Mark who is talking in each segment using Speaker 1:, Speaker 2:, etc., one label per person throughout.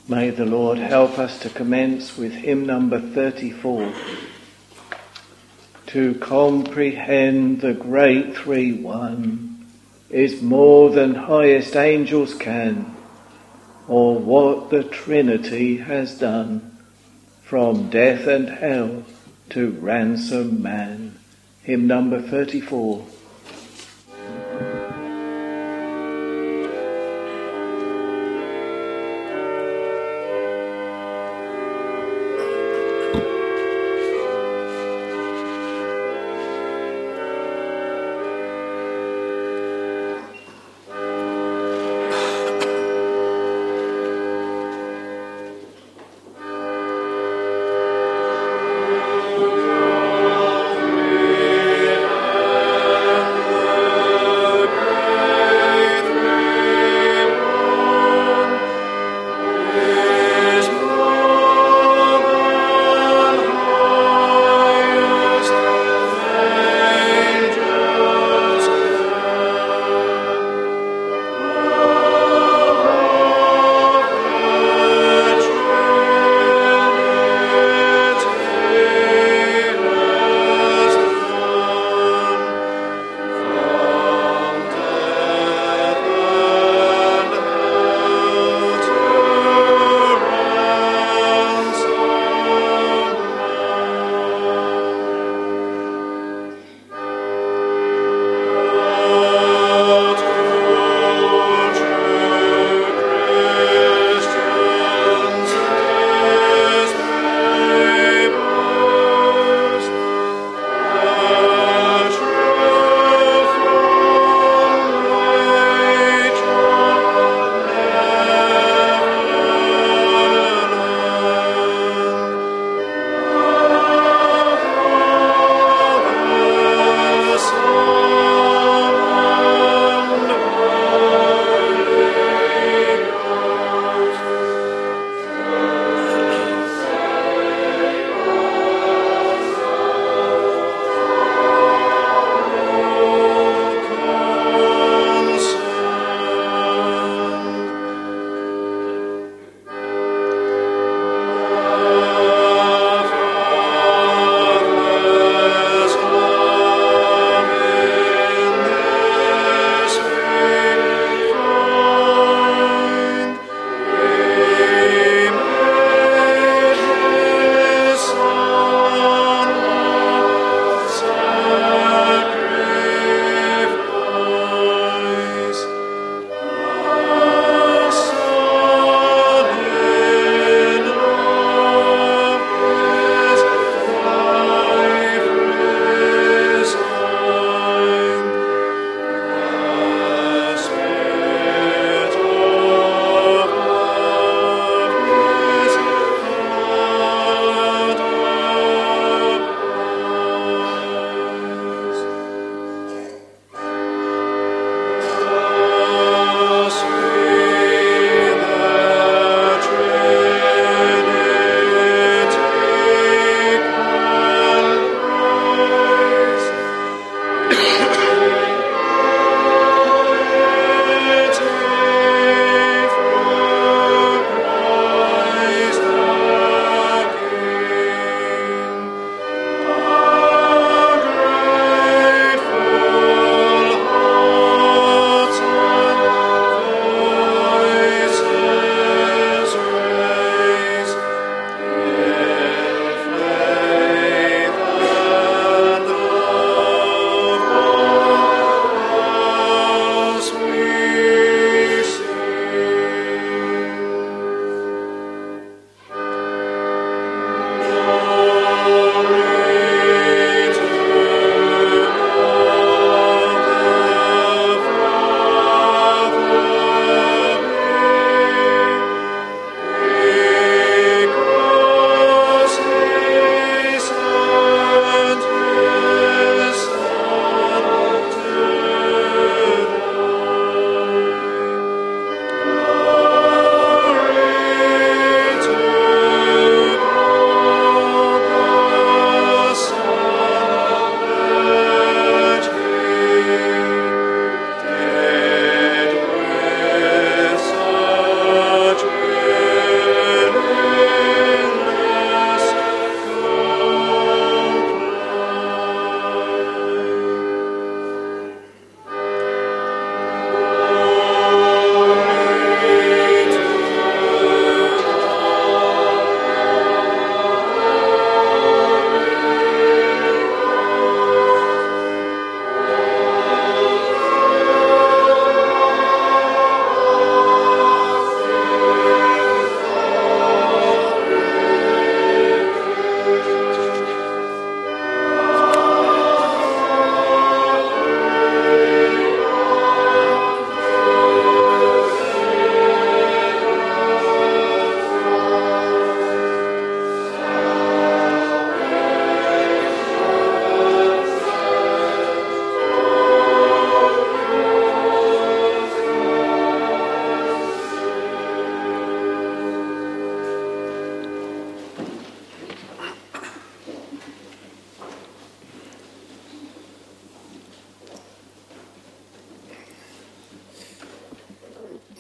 Speaker 1: May the Lord help us to commence with hymn number 34. To comprehend the great Three One is more than highest angels can, or what the Trinity has done, from death and hell to ransom man. Hymn number 34.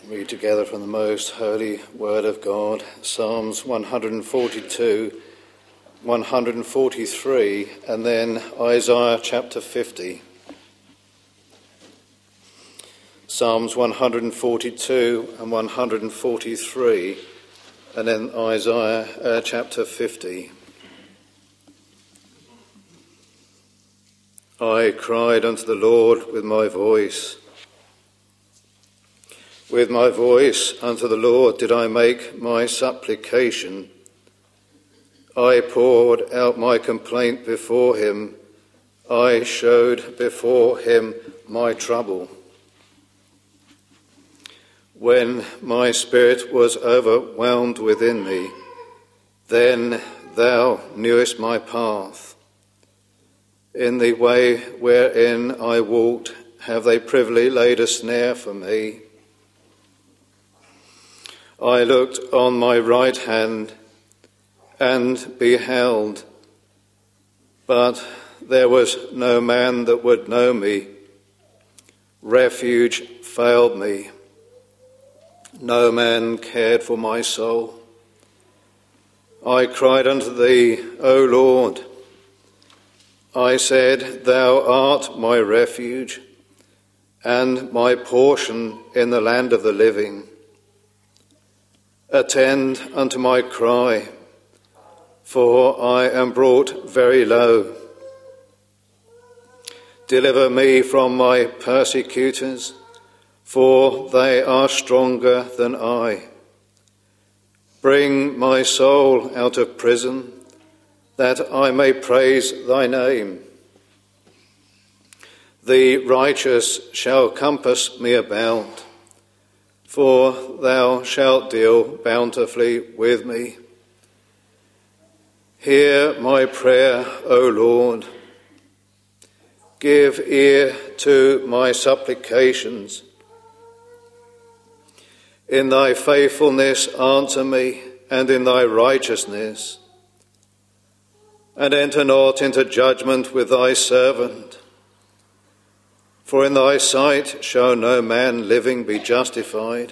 Speaker 2: Read together from the most holy word of God, Psalms 142, 143, and then Isaiah chapter 50. Psalms 142 and 143, and then Isaiah chapter 50. I cried unto the Lord with my voice. With my voice unto the Lord did I make my supplication. I poured out my complaint before him. I showed before him my trouble. When my spirit was overwhelmed within me, then thou knewest my path. In the way wherein I walked have they privily laid a snare for me. I looked on my right hand and beheld, but there was no man that would know me. Refuge failed me. No man cared for my soul. I cried unto thee, O Lord. I said, Thou art my refuge and my portion in the land of the living. Attend unto my cry, for I am brought very low. Deliver me from my persecutors, for they are stronger than I. Bring my soul out of prison, that I may praise thy name. The righteous shall compass me about, for thou shalt deal bountifully with me. Hear my prayer, O Lord. Give ear to my supplications. In thy faithfulness answer me, and in thy righteousness. And enter not into judgment with thy servant. For in thy sight shall no man living be justified.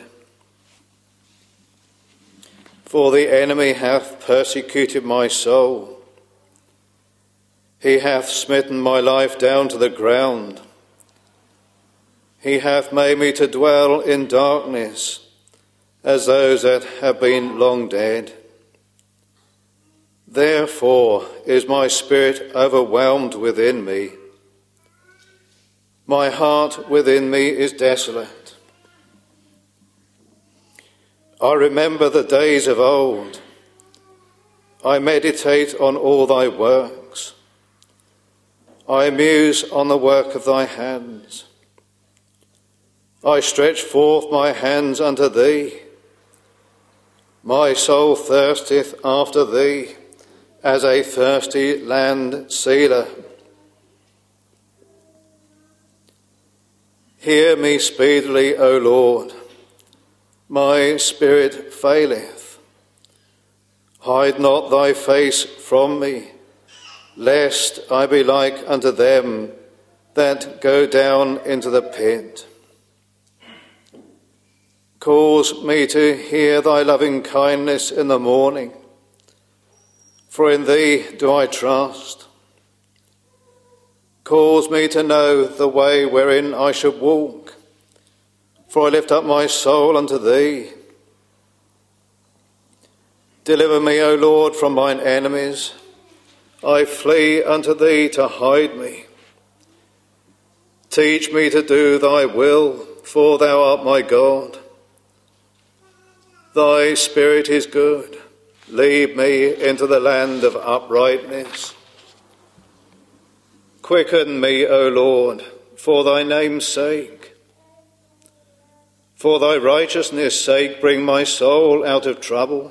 Speaker 2: For the enemy hath persecuted my soul. He hath smitten my life down to the ground. He hath made me to dwell in darkness, as those that have been long dead. Therefore is my spirit overwhelmed within me. My heart within me is desolate. I remember the days of old. I meditate on all thy works. I muse on the work of thy hands. I stretch forth my hands unto thee. My soul thirsteth after thee, as a thirsty land seeler. Hear me speedily, O Lord. My spirit faileth. Hide not thy face from me, lest I be like unto them that go down into the pit. Cause me to hear thy loving kindness in the morning, for in thee do I trust. Cause me to know the way wherein I should walk, for I lift up my soul unto thee. Deliver me, O Lord, from mine enemies. I flee unto thee to hide me. Teach me to do thy will, for thou art my God. Thy spirit is good. Lead me into the land of uprightness. Quicken me, O Lord, for thy name's sake. For thy righteousness' sake bring my soul out of trouble.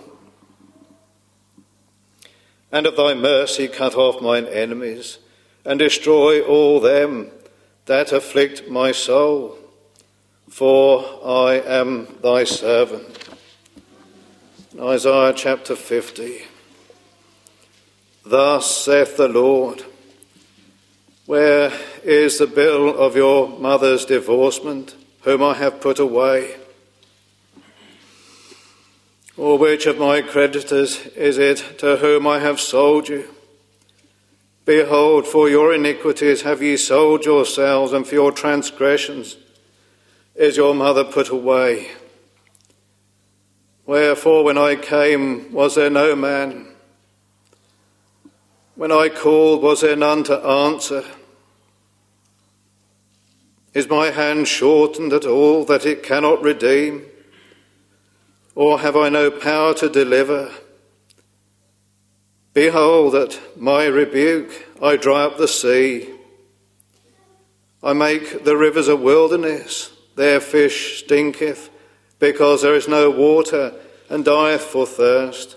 Speaker 2: And of thy mercy cut off mine enemies, and destroy all them that afflict my soul. For I am thy servant. Isaiah chapter 50. Thus saith the Lord, where is the bill of your mother's divorcement, whom I have put away? Or which of my creditors is it to whom I have sold you? Behold, for your iniquities have ye sold yourselves, and for your transgressions is your mother put away. Wherefore, when I came, was there no man? When I called, was there none to answer? Is my hand shortened at all that it cannot redeem? Or have I no power to deliver? Behold, at my rebuke I dry up the sea. I make the rivers a wilderness, their fish stinketh, because there is no water, and dieth for thirst.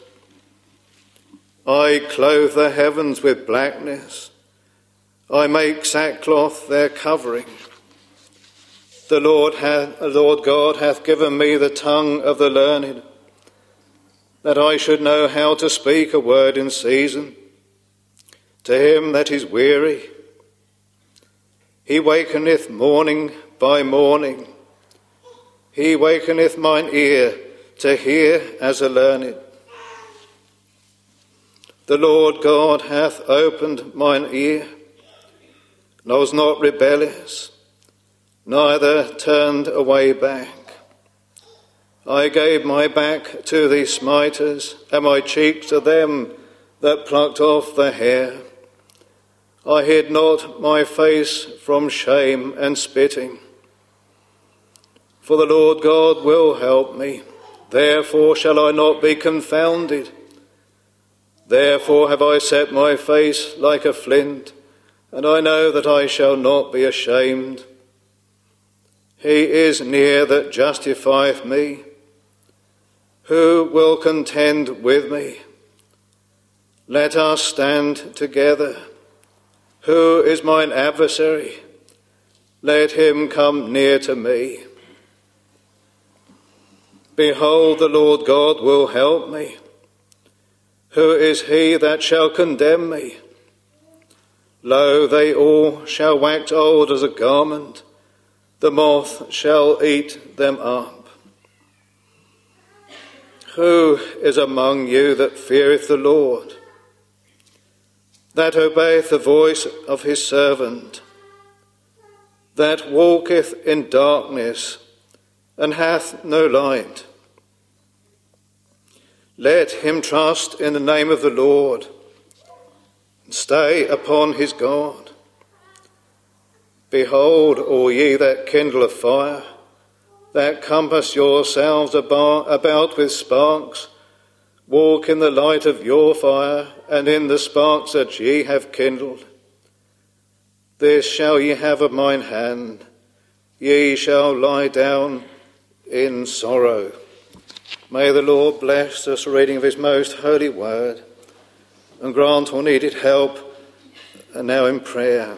Speaker 2: I clothe the heavens with blackness. I make sackcloth their covering. The Lord God hath given me the tongue of the learned, that I should know how to speak a word in season to him that is weary. He wakeneth morning by morning. He wakeneth mine ear to hear as a learned. The Lord God hath opened mine ear, and I was not rebellious, neither turned away back. I gave my back to the smiters, and my cheeks to them that plucked off the hair. I hid not my face from shame and spitting. For the Lord God will help me, therefore shall I not be confounded. Therefore have I set my face like a flint, and I know that I shall not be ashamed. He is near that justifieth me. Who will contend with me? Let us stand together. Who is mine adversary? Let him come near to me. Behold, the Lord God will help me. Who is he that shall condemn me? Lo, they all shall wax old as a garment. The moth shall eat them up. Who is among you that feareth the Lord, that obeyeth the voice of his servant, that walketh in darkness and hath no light? Let him trust in the name of the Lord, and stay upon his God. Behold, all ye that kindle a fire, that compass yourselves about with sparks, walk in the light of your fire, and in the sparks that ye have kindled. This shall ye have of mine hand, ye shall lie down in sorrow. May the Lord bless us reading of his most holy word, and grant all needed help, and now in prayer.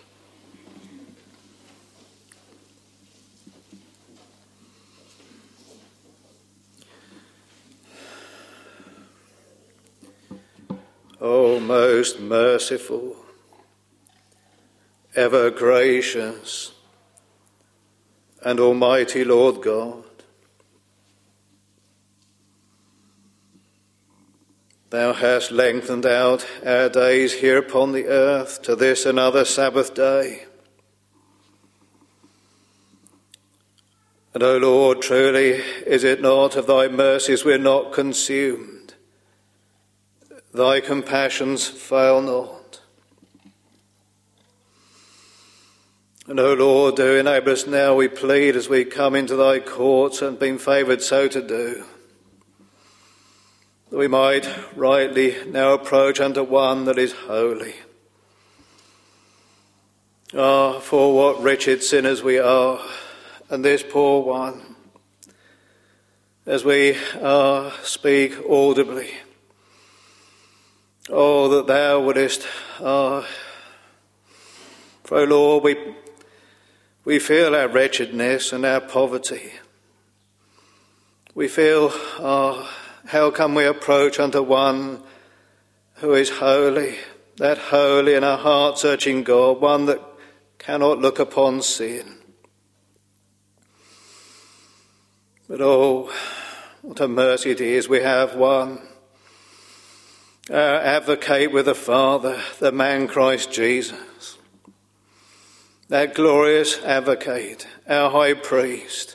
Speaker 2: O most merciful, ever gracious, and almighty Lord God, thou hast lengthened out our days here upon the earth to this another Sabbath day. And, O Lord, truly is it not of thy mercies we're not consumed? Thy compassions fail not. And, O Lord, do enable us now, we plead, as we come into thy courts and been favoured so to do, that we might rightly now approach unto one that is holy. Ah, for what wretched sinners we are, and this poor one, as we speak audibly. Oh, that thou wouldest, for, O Lord, we feel our wretchedness and our poverty. We feel, how can we approach unto one who is holy, that holy and our heart-searching God, one that cannot look upon sin. But oh, what a mercy it is we have one, our advocate with the Father, the man Christ Jesus, that glorious advocate, our high priest.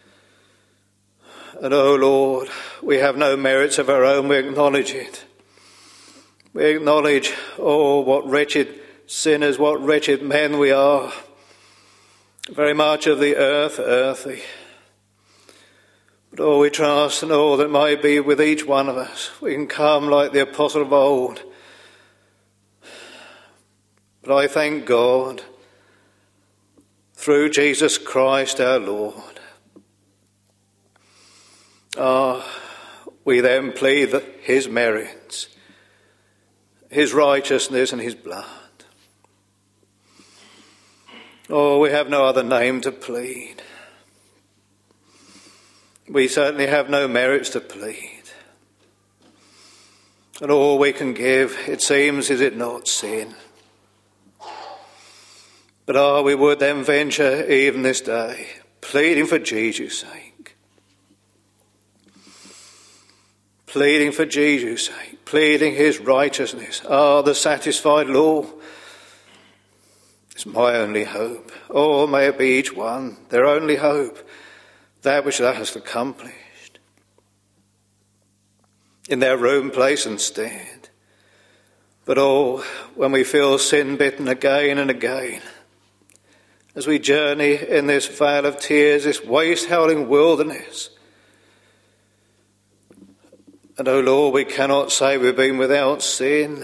Speaker 2: And oh Lord, we have no merits of our own, we acknowledge it. We acknowledge, oh, what wretched sinners, what wretched men we are. Very much of the earth, earthy. But oh, we trust and all that might be with each one of us. We can come like the apostle of old. But I thank God, through Jesus Christ our Lord. We then plead his merits, his righteousness and his blood. Oh, we have no other name to plead. We certainly have no merits to plead. And all we can give, it seems, is it not sin? But we would then venture even this day, pleading for Jesus' sake. Pleading for Jesus' sake, pleading his righteousness. The satisfied law is my only hope. Oh, may it be each one, their only hope, that which thou hast accomplished in their own place and stead. But when we feel sin-bitten again and again, as we journey in this vale of tears, this waste-howling wilderness, and oh Lord, we cannot say we've been without sin.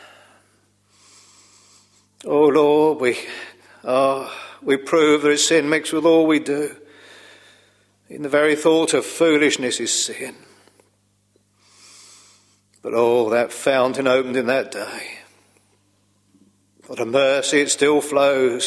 Speaker 2: Oh Lord, we prove there is sin mixed with all we do. In the very thought of foolishness is sin. But that fountain opened in that day. What a mercy, it still flows.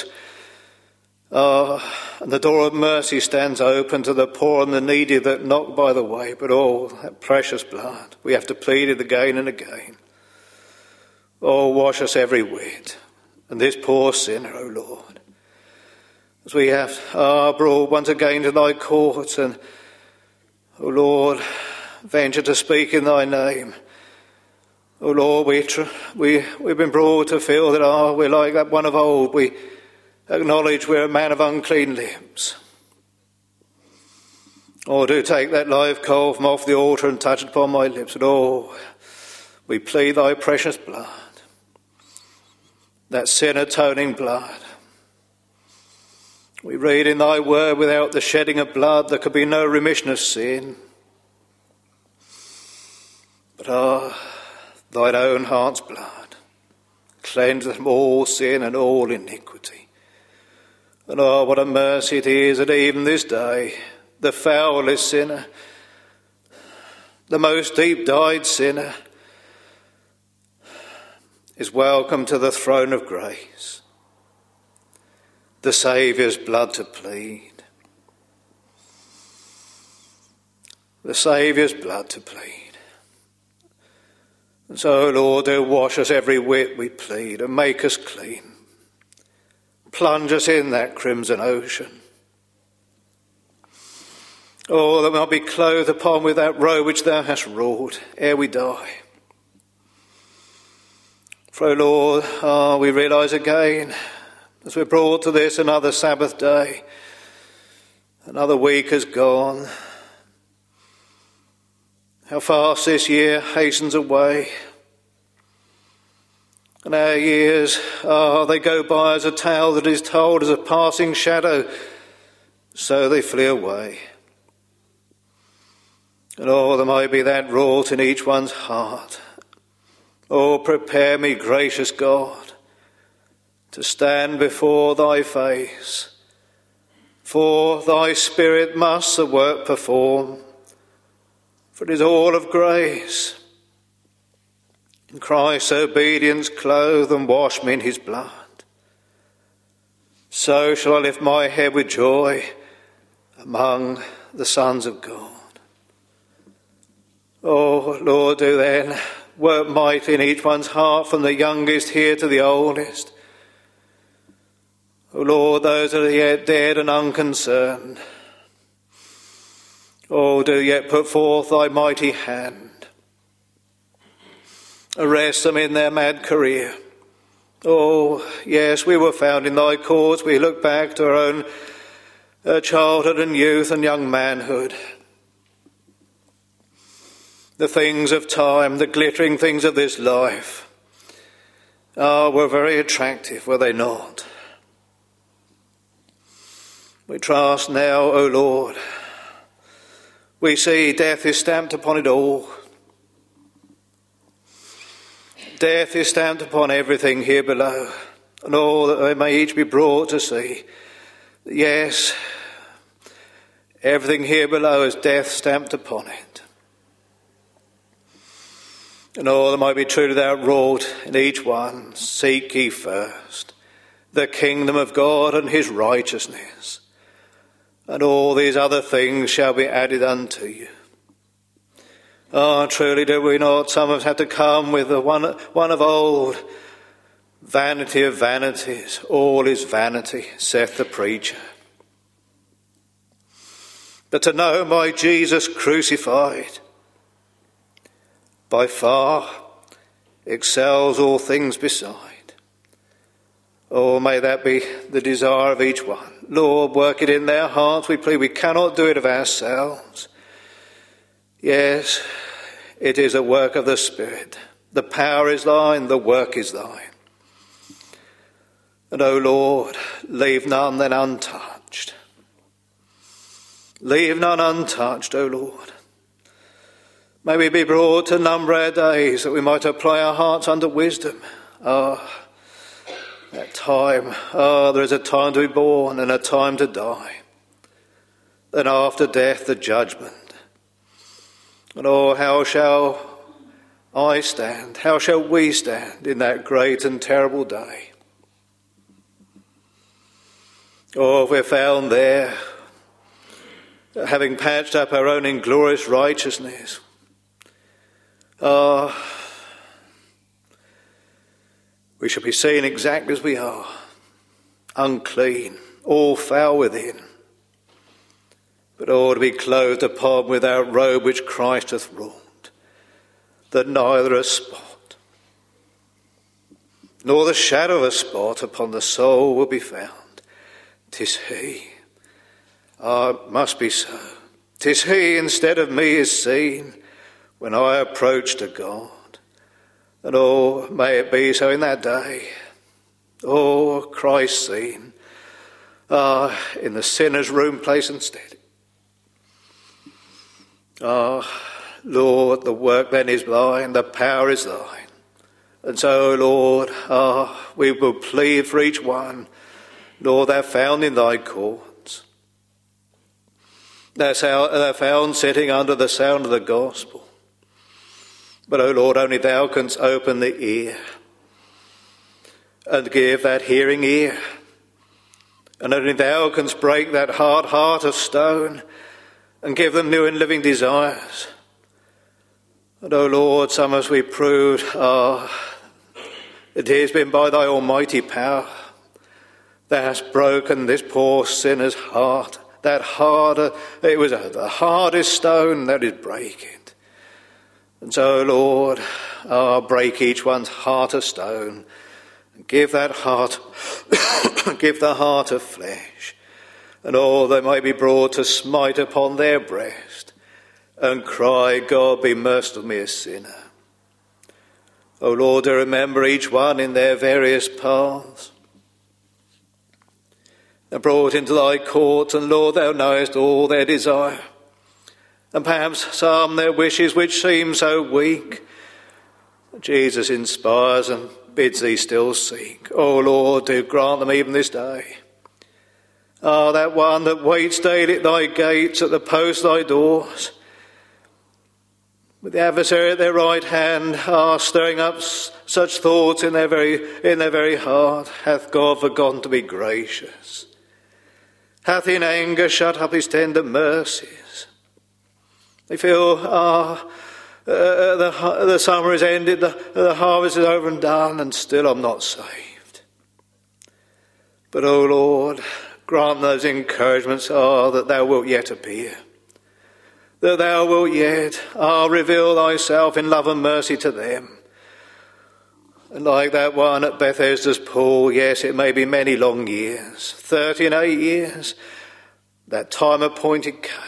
Speaker 2: And the door of mercy stands open to the poor and the needy that knock by the way. But that precious blood, we have to plead it again and again. Wash us every whit. And this poor sinner, O Lord, as we have brought once again to thy courts and, O Lord, venture to speak in thy name. O Lord, we've been brought to feel that we're like that one of old. We acknowledge we're a man of unclean lips. Do take that live coal from off the altar and touch it upon my lips. And we plead thy precious blood, that sin-atoning blood. We read in thy word, without the shedding of blood there could be no remission of sin. But thine own heart's blood cleanseth from all sin and all iniquity. And what a mercy it is that even this day, the foulest sinner, the most deep-dyed sinner, is welcome to the throne of grace, the Saviour's blood to plead. The Saviour's blood to plead. And so, Lord, do wash us every whit, we plead, and make us clean. Plunge us in that crimson ocean. That we might be clothed upon with that robe which thou hast wrought ere we die. For, Lord, we realise again, as we're brought to this another Sabbath day, another week has gone, how fast this year hastens away. And our years, they go by as a tale that is told as a passing shadow, so they flee away. And there might be that wrought in each one's heart. Prepare me, gracious God, to stand before thy face. For thy Spirit must the work perform, for it is all of grace. In Christ's obedience clothe and wash me in his blood. So shall I lift my head with joy among the sons of God. Lord, do then work might in each one's heart, from the youngest here to the oldest. Lord, those that are yet dead and unconcerned. Oh, do yet put forth thy mighty hand. Arrest them in their mad career. Oh, yes, we were found in thy courts. We look back to our own childhood and youth and young manhood. The things of time, the glittering things of this life, were very attractive, were they not? We trust now, O Lord. We see death is stamped upon it all. Death is stamped upon everything here below, and all that they may each be brought to see. Yes, everything here below is death stamped upon it. And all that might be truly thou wrought in each one, seek ye first the kingdom of God and his righteousness, and all these other things shall be added unto you. Ah, truly do we not, some of us have to come with the one of old, vanity of vanities, all is vanity, saith the preacher. But to know my Jesus crucified, by far excels all things beside. Oh, may that be the desire of each one. Lord, work it in their hearts, we plead. We cannot do it of ourselves. Yes, it is a work of the Spirit. The power is thine, the work is thine. And, O Lord, leave none then untouched. Leave none untouched, O Lord. May we be brought to number our days, that we might apply our hearts unto wisdom. Ah, that time. Ah, there is a time to be born and a time to die. Then after death, the judgment. And oh, how shall I stand? How shall we stand in that great and terrible day? Oh, if we're found there, having patched up our own inglorious righteousness, we shall be seen exactly as we are, unclean, all foul within, but all to be clothed upon with our robe which Christ hath wrought, that neither a spot nor the shadow of a spot upon the soul will be found. 'Tis he. It must be so. 'Tis he instead of me is seen when I approach to God. And oh, may it be so in that day. Oh, Christ seen. In the sinner's room, place and stead. Lord, the work then is thine, the power is thine. And so, Lord, we will plead for each one. Lord, thou found in thy courts. Thou found sitting under the sound of the gospel. But, O Lord, only thou canst open the ear and give that hearing ear. And only thou canst break that hard heart of stone and give them new and living desires. And, O Lord, some as we proved, it has been by thy almighty power thou hast broken this poor sinner's heart. That hard, it was the hardest stone that is breaking. And so, Lord, break each one's heart of stone, and give that heart, give the heart of flesh, and all they might be brought to smite upon their breast, and cry, God, be merciful to me, a sinner. O Lord, to remember each one in their various paths, and brought into thy courts, and Lord, thou knowest all their desire. And perhaps some their wishes which seem so weak, Jesus inspires and bids thee still seek. O Lord, do grant them even this day. That one that waits daily at thy gates, at the post of thy doors, with the adversary at their right hand, stirring up such thoughts in their very heart. Hath God forgotten to be gracious? Hath in anger shut up his tender mercies? They feel, the summer is ended, the harvest is over and done, and still I'm not saved. But, O Lord, grant those encouragements, that thou wilt yet appear. that thou wilt yet reveal thyself in love and mercy to them. And like that one at Bethesda's pool, yes, it may be many long years, 38 years, that time appointed came.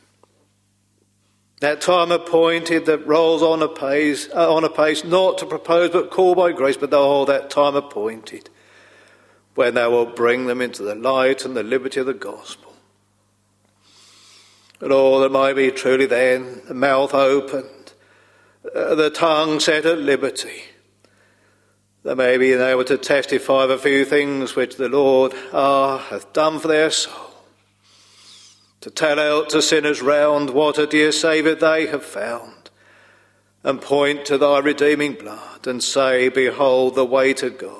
Speaker 2: That time appointed that rolls on a pace, not to propose but called by grace, but that time appointed, when thou wilt bring them into the light and the liberty of the gospel. Lord, there might be truly then the mouth opened, the tongue set at liberty. They may be able to testify of a few things which the Lord hath done for their soul. To tell out to sinners round what a dear Saviour they have found, and point to thy redeeming blood, and say, behold the way to God.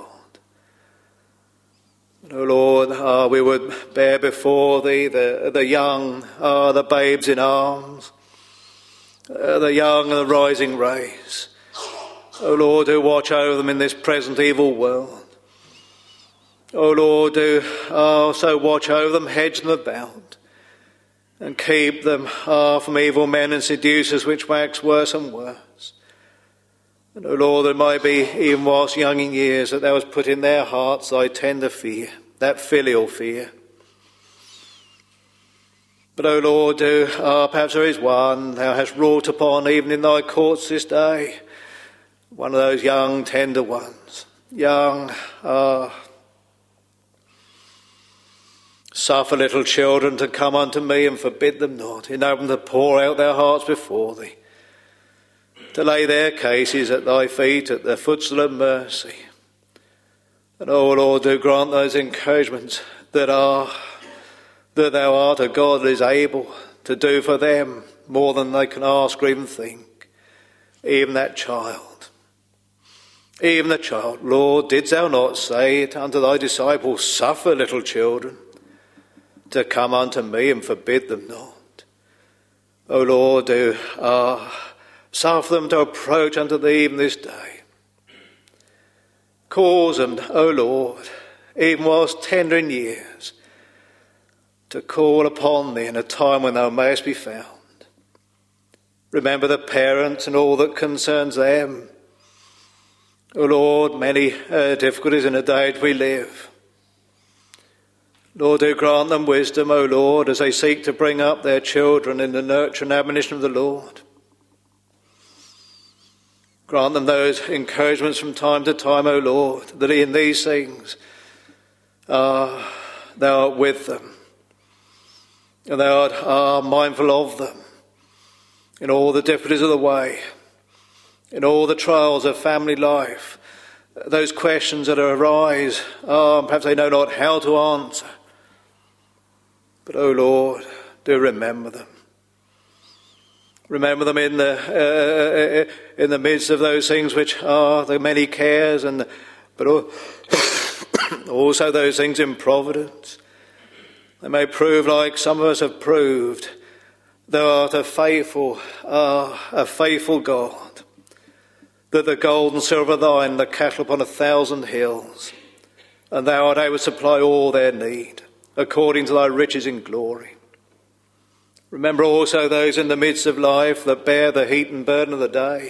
Speaker 2: O Lord, we would bear before thee the young, the babes in arms, the young and the rising race. O Lord, do watch over them in this present evil world. O Lord, do so watch over them, hedge them about, and keep them from evil men and seducers which wax worse and worse. And, O Lord, there might be, even whilst young in years, that thou hast put in their hearts thy tender fear, that filial fear. But, O Lord, perhaps there is one thou hast wrought upon even in thy courts this day, one of those young, tender ones, young, suffer little children to come unto me and forbid them not. Enable them to pour out their hearts before thee, to lay their cases at thy feet, at the footstool of mercy. And, O Lord, do grant those encouragements that thou art a God that is able to do for them more than they can ask or even think. Even that child. Even the child. Lord, didst thou not say it unto thy disciples, suffer little children to come unto me and forbid them not? O Lord, do suffer them to approach unto thee even this day. Cause them, O Lord, even whilst tender in years, to call upon thee in a time when thou mayest be found. Remember the parents and all that concerns them. O Lord, many difficulties in the day that we live. Lord, do grant them wisdom, O Lord, as they seek to bring up their children in the nurture and admonition of the Lord. Grant them those encouragements from time to time, O Lord, that in these things thou art with them, and thou art mindful of them in all the difficulties of the way, in all the trials of family life, those questions that arise, perhaps they know not how to answer. But, O Lord, do remember them. Remember them in the midst of those things which are the many cares, but also those things in providence. They may prove like some of us have proved. Thou art a faithful God, that the gold and silver are thine, the cattle upon 1,000 hills, and thou art able to supply all their need, according to thy riches in glory. Remember also those in the midst of life that bear the heat and burden of the day.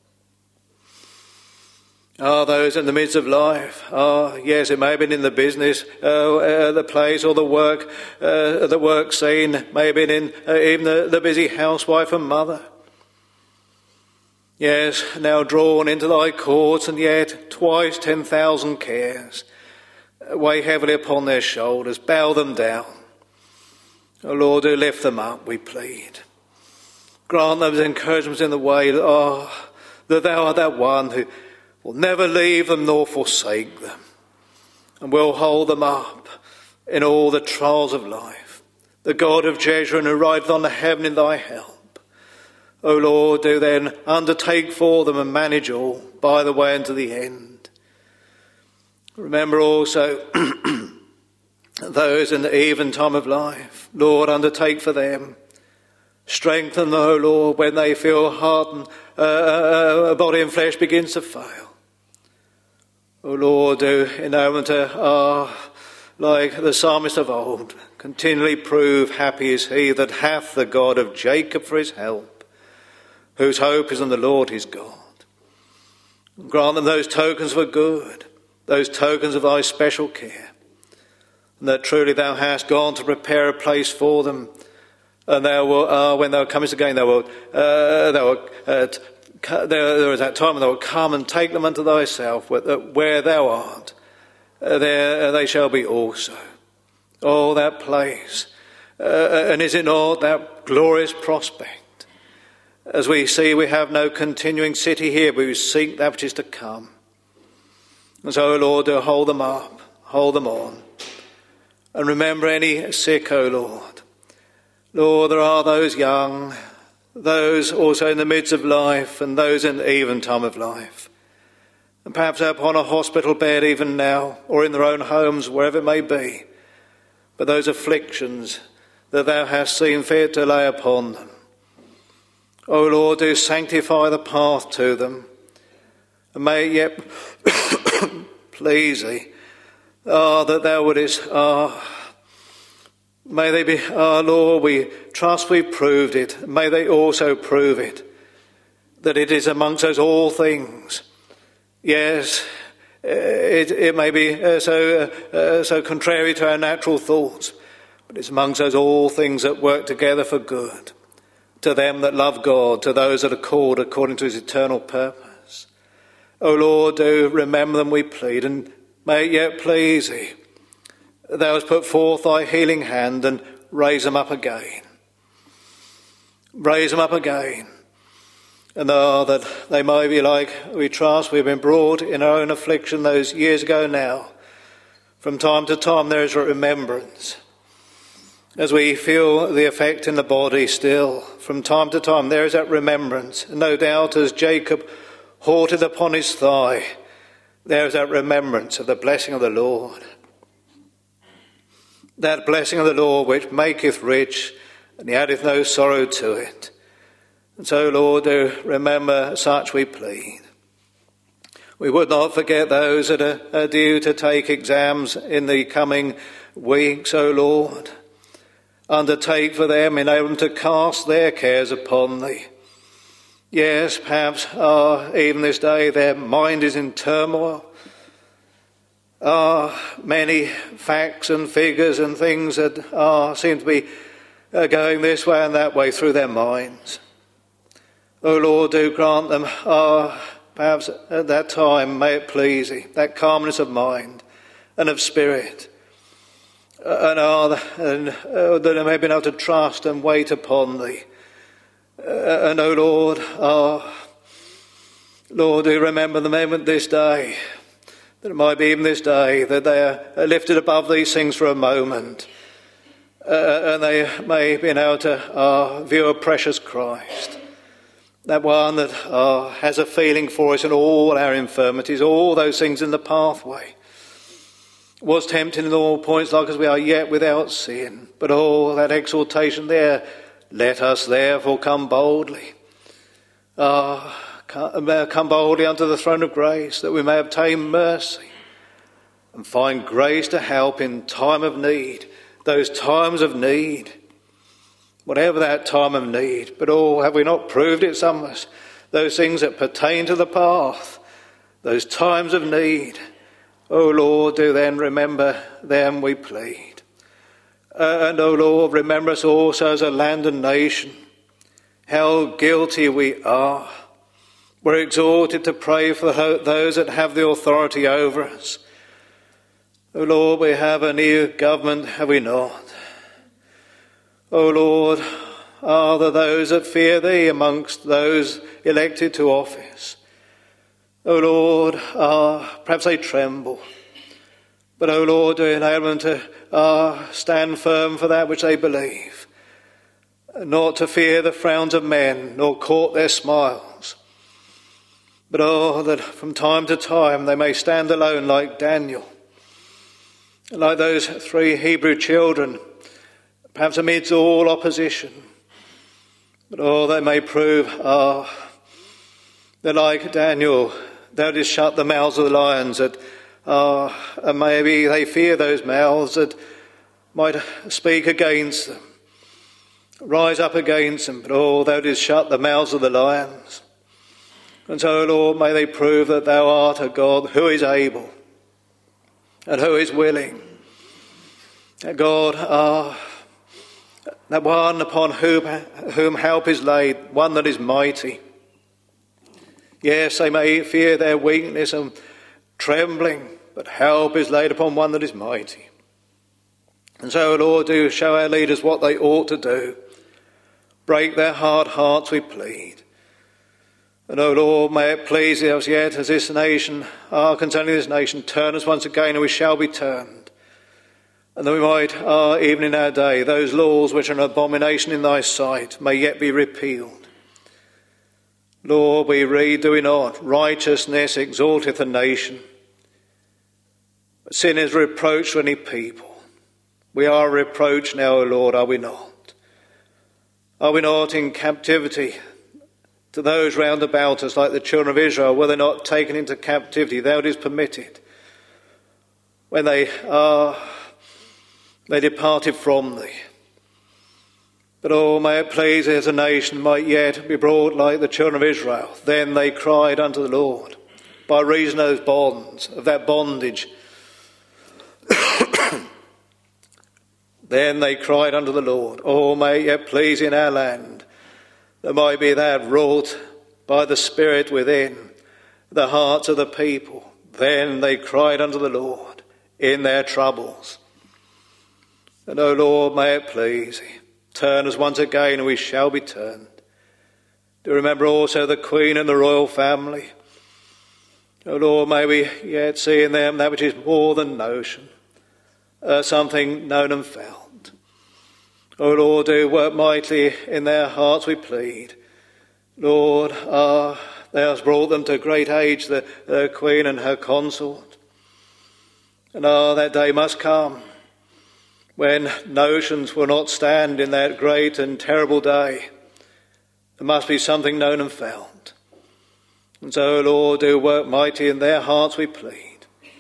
Speaker 2: Those in the midst of life. Yes, it may have been in the business, the place, or the work scene. May have been in even the busy housewife and mother. Yes, now drawn into thy courts, and yet twice 10,000 cares weigh heavily upon their shoulders. Bow them down. O Lord, do lift them up, we plead. Grant those encouragements in the way that thou art that one who will never leave them nor forsake them, and will hold them up in all the trials of life. The God of Jeshurun, who rideth on the heaven in thy help. O Lord, do then undertake for them and manage all by the way unto the end. Remember also those in the even time of life. Lord, undertake for them. Strengthen them, O Lord, when they feel heart and body and flesh begins to fail. O Lord, do enable them to like the psalmist of old, continually prove happy is he that hath the God of Jacob for his help, whose hope is in the Lord his God. Grant them those tokens for good, those tokens of thy special care, and that truly thou hast gone to prepare a place for them, and thou wilt, when thou comest again, there is that time when thou wilt come and take them unto thyself, where thou art, there they shall be also. Oh, that place, and is it not that glorious prospect? As we see, we have no continuing city here, but we seek that which is to come. And so, O Lord, do hold them up, hold them on. And remember any sick, O Lord. Lord, there are those young, those also in the midst of life, and those in the even time of life. And perhaps upon a hospital bed even now, or in their own homes, wherever it may be. But those afflictions that thou hast seen fit to lay upon them. O Lord, do sanctify the path to them, and may it yet please thee, that thou wouldest, may they be, Lord, we trust we've proved it, may they also prove it, that it is amongst us all things. Yes, it may be so contrary to our natural thoughts, but it's amongst us all things that work together for good, to them that love God, to those that are called according to his eternal purpose. O Lord, do remember them, we plead, and may it yet please thee. Thou hast put forth thy healing hand and raise them up again. Raise them up again. And that they may be like, we trust, we've been brought in our own affliction those years ago now. From time to time there is a remembrance. As we feel the effect in the body still, from time to time there is that remembrance. And no doubt as Jacob halted upon his thigh, there is that remembrance of the blessing of the Lord. That blessing of the Lord which maketh rich, and he addeth no sorrow to it. And so, Lord, do remember such we plead. We would not forget those that are due to take exams in the coming weeks, O Lord. Undertake for them, enable them to cast their cares upon thee. Yes, perhaps even this day their mind is in turmoil. Many facts and figures and things that seem to be going this way and that way through their minds. O Lord, do grant them, perhaps at that time, may it please thee, that calmness of mind and of spirit, and that they may be able to trust and wait upon thee. And O Lord, Lord, do remember the moment this day, that it might be even this day, that they are lifted above these things for a moment, and they may be able to view a precious Christ, that one that has a feeling for us in all our infirmities, all those things in the pathway, was tempted in all points like as we are, yet without sin. But all that exhortation there, let us therefore come boldly. Come boldly unto the throne of grace, that we may obtain mercy and find grace to help in time of need, those times of need, whatever that time of need. But have we not proved it, some of us? Those things that pertain to the path, those times of need. O Lord, do then remember them, we plead. And O Lord, remember us also as a land and nation, how guilty we are. We're exhorted to pray for those that have the authority over us. O Lord, we have a new government, have we not? O Lord, are there those that fear thee amongst those elected to office? O Lord, perhaps they tremble. But O Lord, do enable them to stand firm for that which they believe, not to fear the frowns of men, nor court their smiles. But that from time to time they may stand alone like Daniel, like those 3 Hebrew children, perhaps amidst all opposition. But they may prove, that like Daniel, thou didst shut the mouths of the lions, that And maybe they fear those mouths that might speak against them, rise up against them, but thou didst shut the mouths of the lions. And so, Lord, may they prove that thou art a God who is able and who is willing. That God, that one upon whom help is laid, one that is mighty. Yes, they may fear their weakness and trembling, but help is laid upon one that is mighty. And so, Lord, do show our leaders what they ought to do. Break their hard hearts, we plead. And, O Lord, may it please us yet as this nation, concerning this nation, turn us once again, and we shall be turned. And that we might, even in our day, those laws which are an abomination in thy sight may yet be repealed. Lord, we read, do we not? Righteousness exalteth a nation, but sin is reproach to any people. We are a reproach now, O Lord, are we not? Are we not in captivity to those round about us, like the children of Israel? Were they not taken into captivity? Thou didst permit it. When they departed from thee. But may it please as a nation might yet be brought like the children of Israel. Then they cried unto the Lord by reason of those bonds, of that bondage. Then they cried unto the Lord. May it yet please in our land that might be that wrought by the Spirit within the hearts of the people. Then they cried unto the Lord in their troubles. And, O Lord, may it please thee, turn us once again, and we shall be turned. Do remember also the Queen and the royal family. O Lord, may we yet see in them that which is more than notion, something known and felt. O Lord, do work mightily in their hearts, we plead. Lord, thou hast brought them to great age, the Queen and her consort. And that day must come when notions will not stand in that great and terrible day. There must be something known and felt. And so, Lord, do work mighty in their hearts, we plead.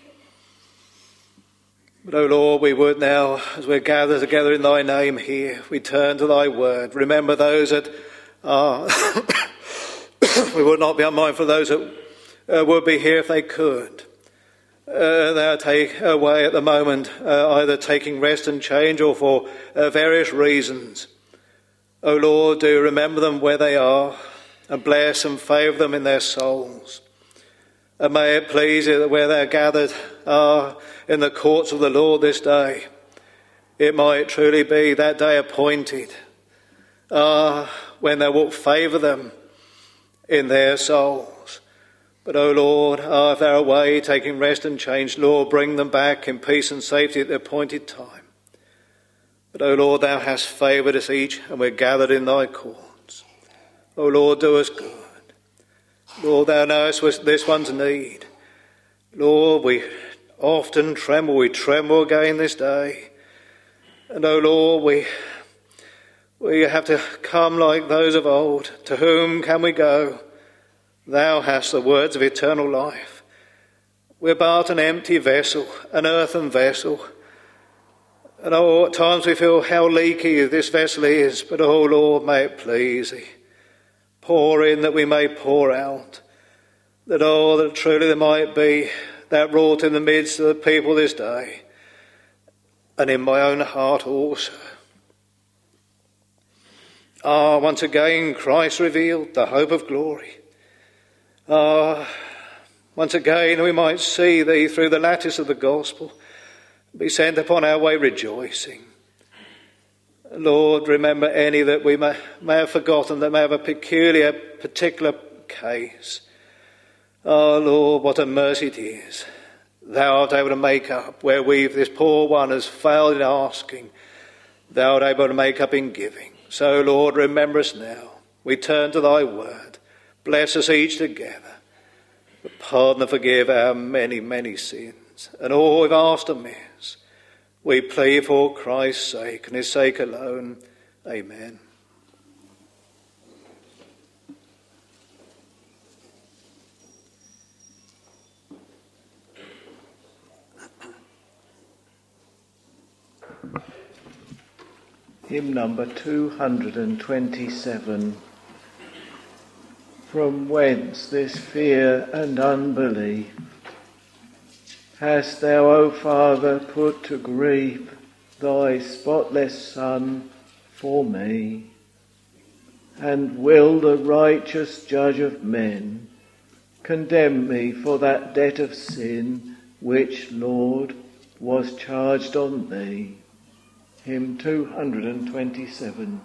Speaker 2: But, O Lord, we would now, as we gather together in thy name here, we turn to thy word. Remember those that are... we would not be unmindful of those that would be here if they could. They are take away at the moment, either taking rest and change or for various reasons. O Lord, do remember them where they are and bless and favour them in their souls. And may it please you that where they are gathered in the courts of the Lord this day, it might truly be that day appointed when they will favour them in their souls. But, O Lord, if they're away taking rest and change, Lord, bring them back in peace and safety at the appointed time. But, O Lord, thou hast favoured us each, and we're gathered in thy courts. O Lord, do us good. Lord, thou knowest this one's need. Lord, we often tremble. We tremble again this day. And, O Lord, we have to come like those of old. To whom can we go? Thou hast the words of eternal life. We're but an empty vessel, an earthen vessel. And at times we feel how leaky this vessel is. But, oh Lord, may it please thee. Pour in that we may pour out. That truly there might be that wrought in the midst of the people this day. And in my own heart also. Once again, Christ revealed, the hope of glory. Once again we might see thee through the lattice of the gospel, be sent upon our way rejoicing. Lord, remember any that we may have forgotten, that may have a particular case. Lord, what a mercy it is. Thou art able to make up where this poor one has failed in asking. Thou art able to make up in giving. So, Lord, remember us now. We turn to thy word. Bless us each together. Pardon and forgive our many, many sins. And all we've asked amiss, we plead for Christ's sake and his sake alone. Amen.
Speaker 1: Hymn number 227. From whence this fear and unbelief? Hast thou, O Father, put to grief thy spotless Son for me? And will the righteous judge of men condemn me for that debt of sin which, Lord, was charged on thee? Hymn 227.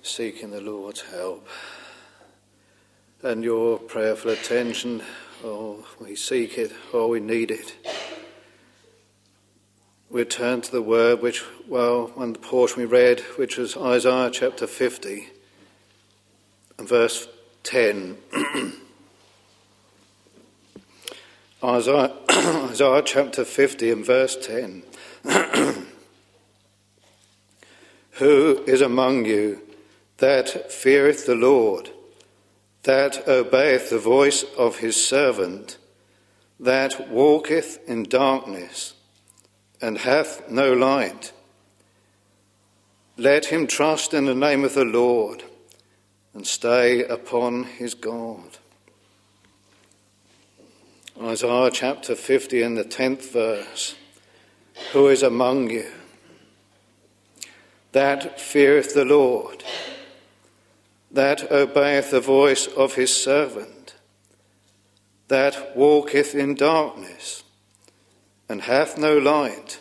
Speaker 2: seeking the Lord's help. And your prayerful attention, oh, we seek it, oh, we need it. We turn to the word the portion we read, which was Isaiah chapter 50 and verse 10. Isaiah chapter 50 and verse 10. Who is among you that feareth the Lord, that obeyeth the voice of his servant, that walketh in darkness, and hath no light? Let him trust in the name of the Lord, and stay upon his God. Isaiah chapter 50 and the 10th verse. Who is among you that feareth the Lord, that obeyeth the voice of his servant, that walketh in darkness, and hath no light?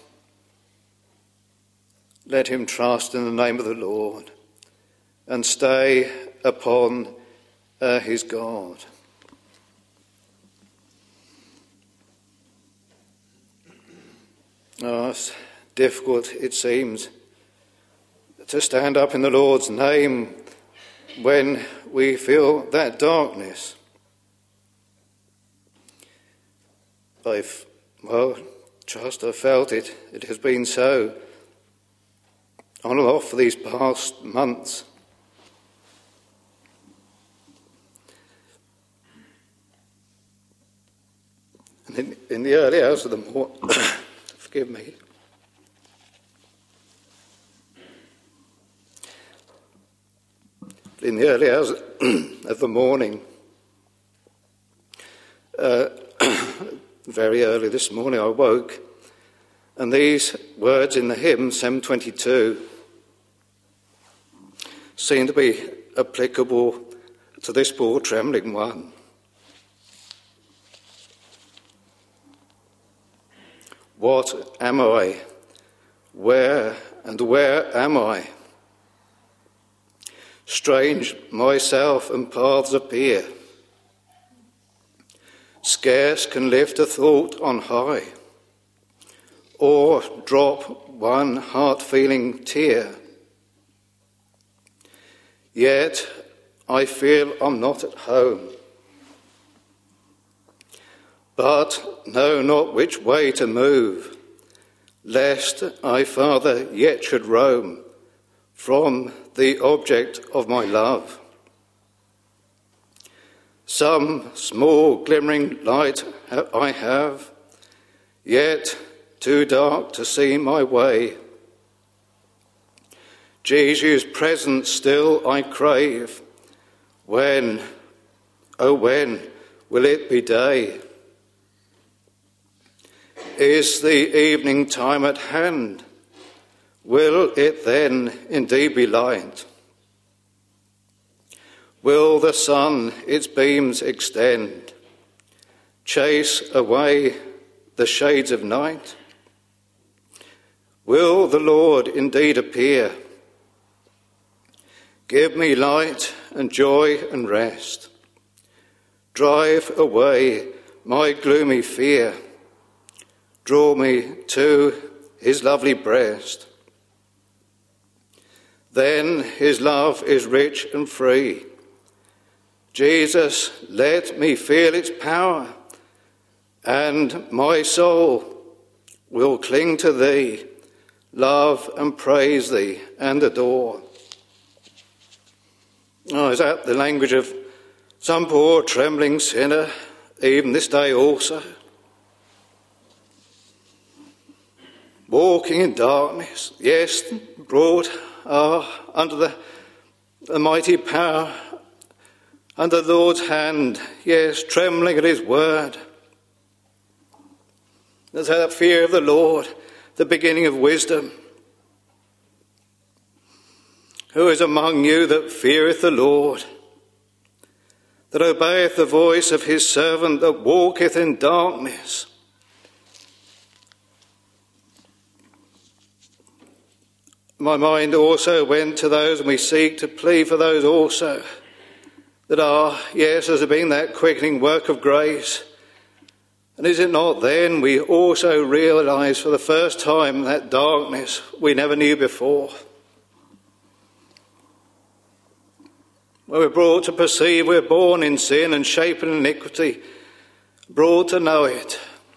Speaker 2: Let him trust in the name of the Lord, and stay upon his God. Oh, it's difficult, it seems, to stand up in the Lord's name when we feel that darkness. I've felt it. It has been so on and off for these past months. And in the early hours of the morning, forgive me. In the early hours of the morning, very early this morning, I woke, and these words in the hymn, 722, seemed to be applicable to this poor trembling one. What am I? Where am I? Strange myself and paths appear. Scarce can lift a thought on high, or drop one heart-feeling tear. Yet I feel I'm not at home, but know not which way to move, lest I farther yet should roam from the object of my love. Some small glimmering light I have, yet too dark to see my way. Jesus' presence still I crave. When, oh when, will it be day? Is the evening time at hand? Will it then indeed be light? Will the sun its beams extend, chase away the shades of night? Will the Lord indeed appear? Give me light and joy and rest. Drive away my gloomy fear. Draw me to his lovely breast. Then his love is rich and free. Jesus, let me feel its power, and my soul will cling to thee, love and praise thee and adore. Oh, is that the language of some poor trembling sinner, even this day also? Walking in darkness, yes, brought under the mighty power, under the Lord's hand, yes, trembling at his word. There's that fear of the Lord, the beginning of wisdom. Who is among you that feareth the Lord, that obeyeth the voice of his servant, that walketh in darkness? My mind also went to those, and we seek to plead for those also that are, yes, there's been that quickening work of grace. And is it not then we also realise for the first time that darkness we never knew before? Where we're brought to perceive we're born in sin and shaped in iniquity, brought to know it.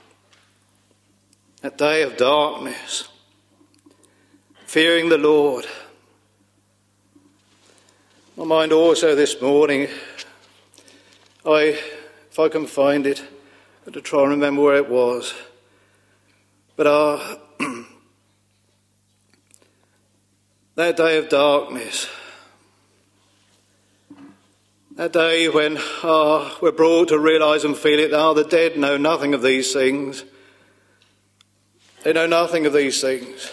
Speaker 2: That day of darkness, fearing the Lord. My mind also this morning, if I can find it, I've got to try and remember where it was. But that day of darkness, that day when we're brought to realise and feel it, the dead know nothing of these things. They know nothing of these things.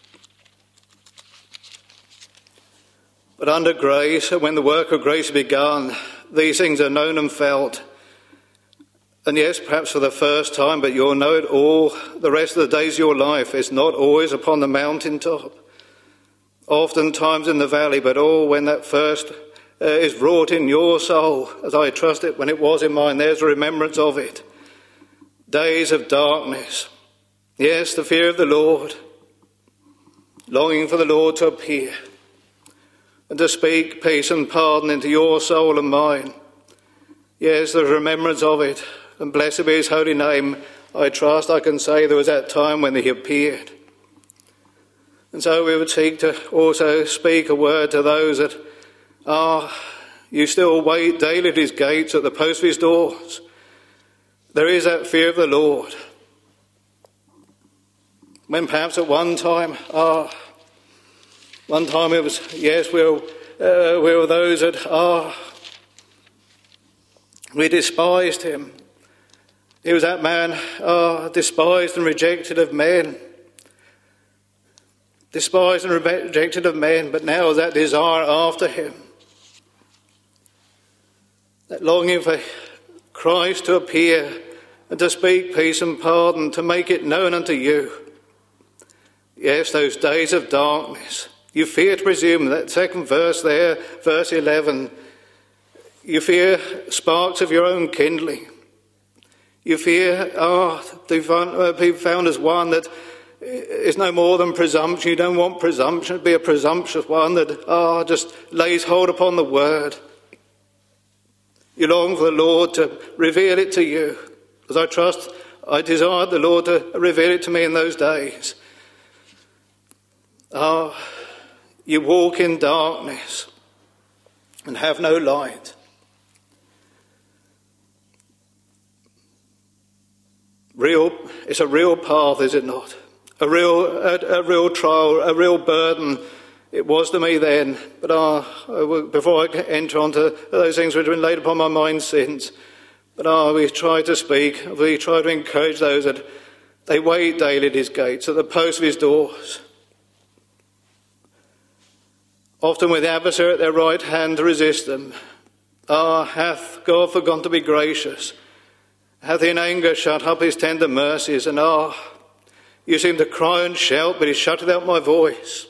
Speaker 2: But under grace, and when the work of grace begun, these things are known and felt. And yes, perhaps for the first time, but you'll know it all the rest of the days of your life. It's not always upon the mountaintop, oftentimes in the valley, but when that first is wrought in your soul, as I trust it when it was in mine, there's a remembrance of it. Days of darkness. Yes, the fear of the Lord, longing for the Lord to appear and to speak peace and pardon into your soul and mine. Yes, there's remembrance of it, and blessed be his holy name. I trust I can say there was that time when he appeared. And so we would seek to also speak a word to those that you still wait daily at his gates, at the post of his doors. There is that fear of the Lord. When perhaps at one time it was, yes, we were those that we despised him. He was that man despised and rejected of men. Despised and rejected of men, but now is that desire after him. That longing for Christ to appear and to speak peace and pardon, to make it known unto you. Yes, those days of darkness. You fear to presume, that second verse there, verse 11, you fear sparks of your own kindling. You fear to be found as one that is no more than presumption. You don't want presumption to be a presumptuous one that just lays hold upon the word. You long for the Lord to reveal it to you, as I desired the Lord to reveal it to me in those days. You walk in darkness and have no light. It's a real path, is it not? A real trial, a real burden. It was to me then, but before I enter on to those things which have been laid upon my mind since, but we try to speak, we try to encourage those that they wait daily at his gates, at the post of his doors. Often with the adversary at their right hand to resist them. Hath God forgotten to be gracious? Hath he in anger shut up his tender mercies? And you seem to cry and shout, but he shutted out my voice.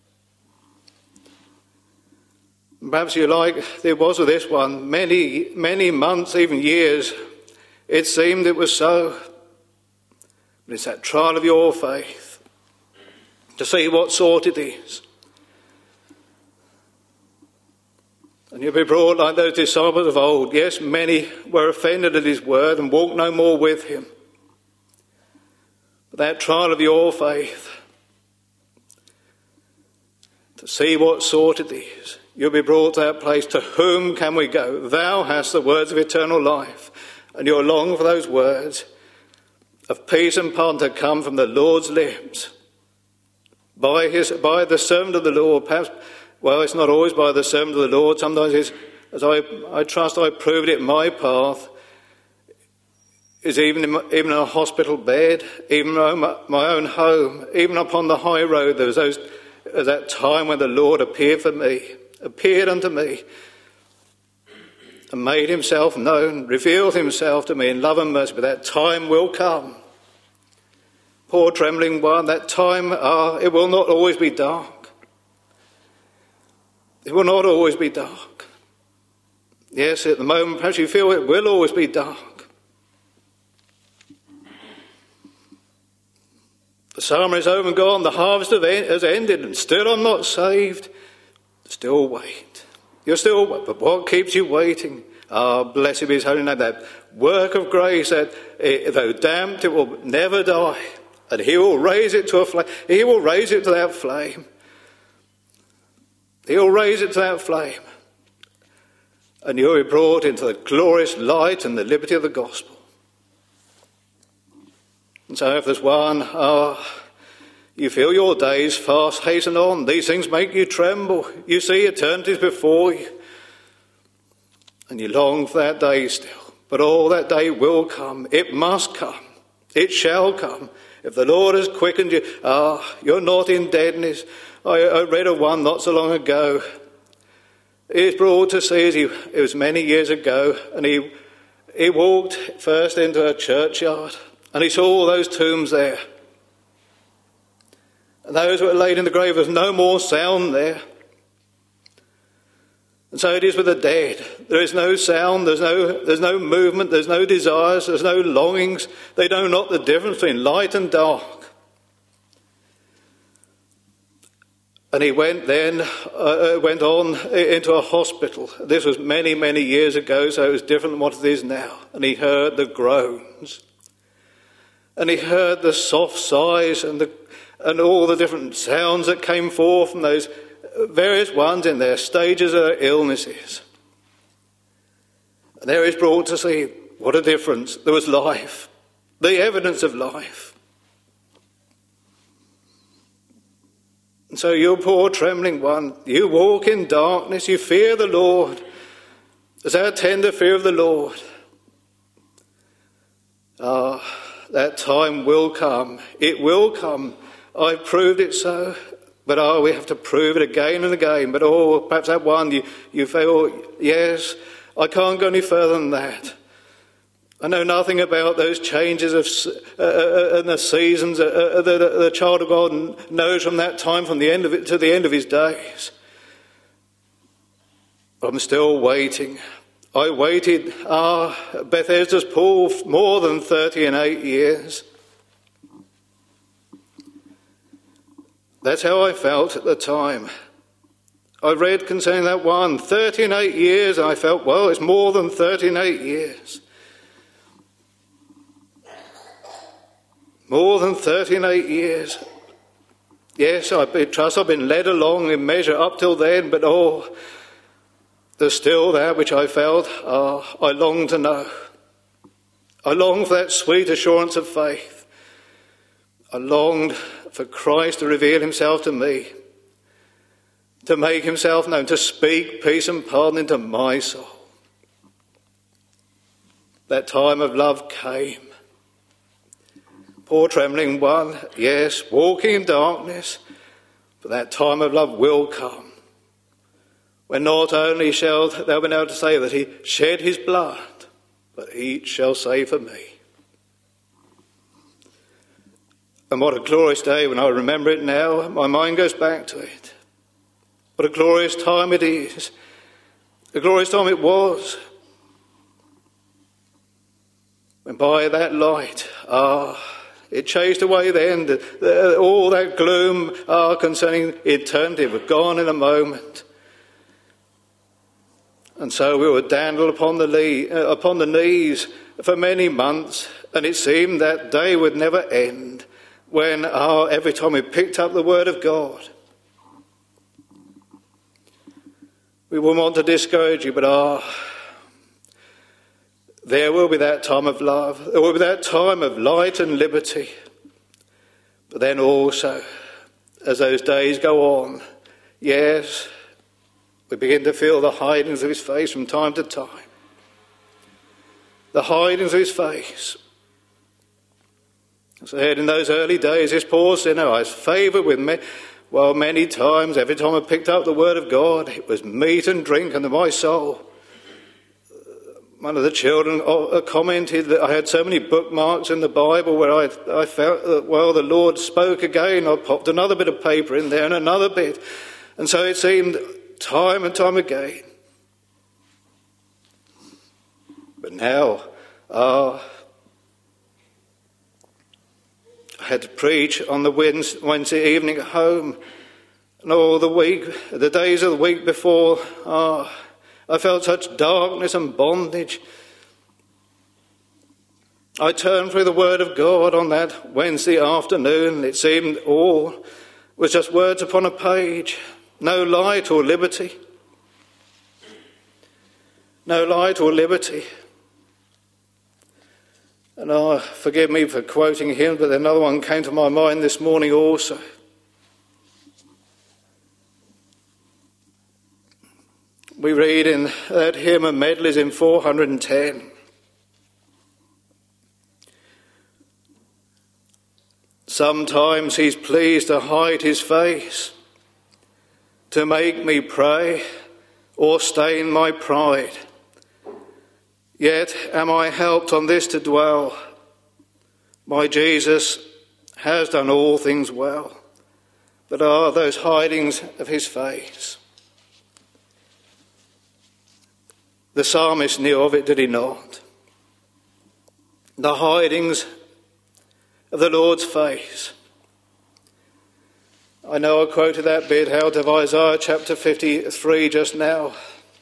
Speaker 2: Perhaps you like there was with this one, many months, even years, it seemed it was so. But it's that trial of your faith, to see what sort it is. And you'll be brought like those disciples of old. Yes, many were offended at his word and walked no more with him. But that trial of your faith, to see what sort it is, you'll be brought to that place. To whom can we go? Thou hast the words of eternal life, and you're longing for those words of peace and pardon to come from the Lord's lips. By the servant of the Lord, perhaps. Well, it's not always by the servant of the Lord. Sometimes it's, as I trust I proved it in my path, is even in a hospital bed, even in my own home, even upon the high road. There was that time when the Lord appeared unto me, and made himself known, revealed himself to me in love and mercy. But that time will come. Poor trembling one, that time, it will not always be dark. It will not always be dark. Yes, at the moment perhaps you feel it will always be dark. The summer is over and gone, the harvest has ended, and still I'm not saved. Still wait. You're still, but what keeps you waiting? Ah, blessed be his holy name. That work of grace that, though damped, it will never die. And he will raise it to a flame. He will raise it to that flame. He will raise it to that flame. And you'll be brought into the glorious light and the liberty of the gospel. And so if there's one, you feel your days fast hasten on. These things make you tremble. You see eternities before you. And you long for that day still. But all that day will come. It must come. It shall come. If the Lord has quickened you, you're not in deadness. I read of one not so long ago. He was brought to see, it was many years ago, and he walked first into a churchyard, and he saw all those tombs there. And those who were laid in the grave, there was no more sound there. And so it is with the dead. There is no sound, there's no movement, there's no desires, there's no longings. They know not the difference between light and dark. And he went on into a hospital. This was many, many years ago, so it was different than what it is now. And he heard the groans. And he heard the soft sighs and all the different sounds that came forth from those various ones in their stages of their illnesses. And there he's brought to see what a difference. There was life, the evidence of life. And so you poor trembling one, you walk in darkness, you fear the Lord. There's that tender fear of the Lord. That time will come. It will come. I've proved it so. But we have to prove it again and again. But perhaps that one you feel, yes, I can't go any further than that. I know nothing about those changes and the seasons the child of God knows from that time, from the end of it to the end of his days. I'm still waiting. I waited, Bethesda's pool, more than 38 years. That's how I felt at the time. I read concerning that one, 38 years, and I felt, well, it's more than 38 years. More than 38 years. Yes, I trust I've been led along in measure up till then, but there's still that which I felt, I long to know. I long for that sweet assurance of faith. I longed for Christ to reveal himself to me, to make himself known, to speak peace and pardon into my soul. That time of love came. Poor trembling one, yes, walking in darkness, but that time of love will come, when not only shall thou be able to say that he shed his blood, but each shall say for me. And what a glorious day. When I remember it now, my mind goes back to it. What a glorious time it is. A glorious time it was. When by that light, it chased away then all that gloom concerning eternity was gone in a moment. And so we were dandled upon the knees for many months, and it seemed that day would never end when every time we picked up the word of God. We wouldn't want to discourage you, but there will be that time of love. There will be that time of light and liberty. But then also, as those days go on, yes, we begin to feel the hidings of his face from time to time. The hidings of his face. As I said, in those early days, this poor sinner, I was favoured with many times. Every time I picked up the word of God, it was meat and drink unto my soul. One of the children commented that I had so many bookmarks in the Bible where I felt that, the Lord spoke again. I popped another bit of paper in there and another bit. And so it seemed time and time again. But now, I had to preach on the Wednesday evening at home, and all the week, the days of the week before, I felt such darkness and bondage. I turned through the Word of God on that Wednesday afternoon, and it seemed all was just words upon a page, no light or liberty. No light or liberty. And forgive me for quoting him, but another one came to my mind this morning also. We read in that hymn of medleys in 410. Sometimes he's pleased to hide his face, to make me pray or stain my pride. Yet am I helped on this to dwell. My Jesus has done all things well. But are those hidings of his face? The psalmist knew of it, did he not? The hidings of the Lord's face. I know I quoted that bit out of Isaiah chapter 53 just now.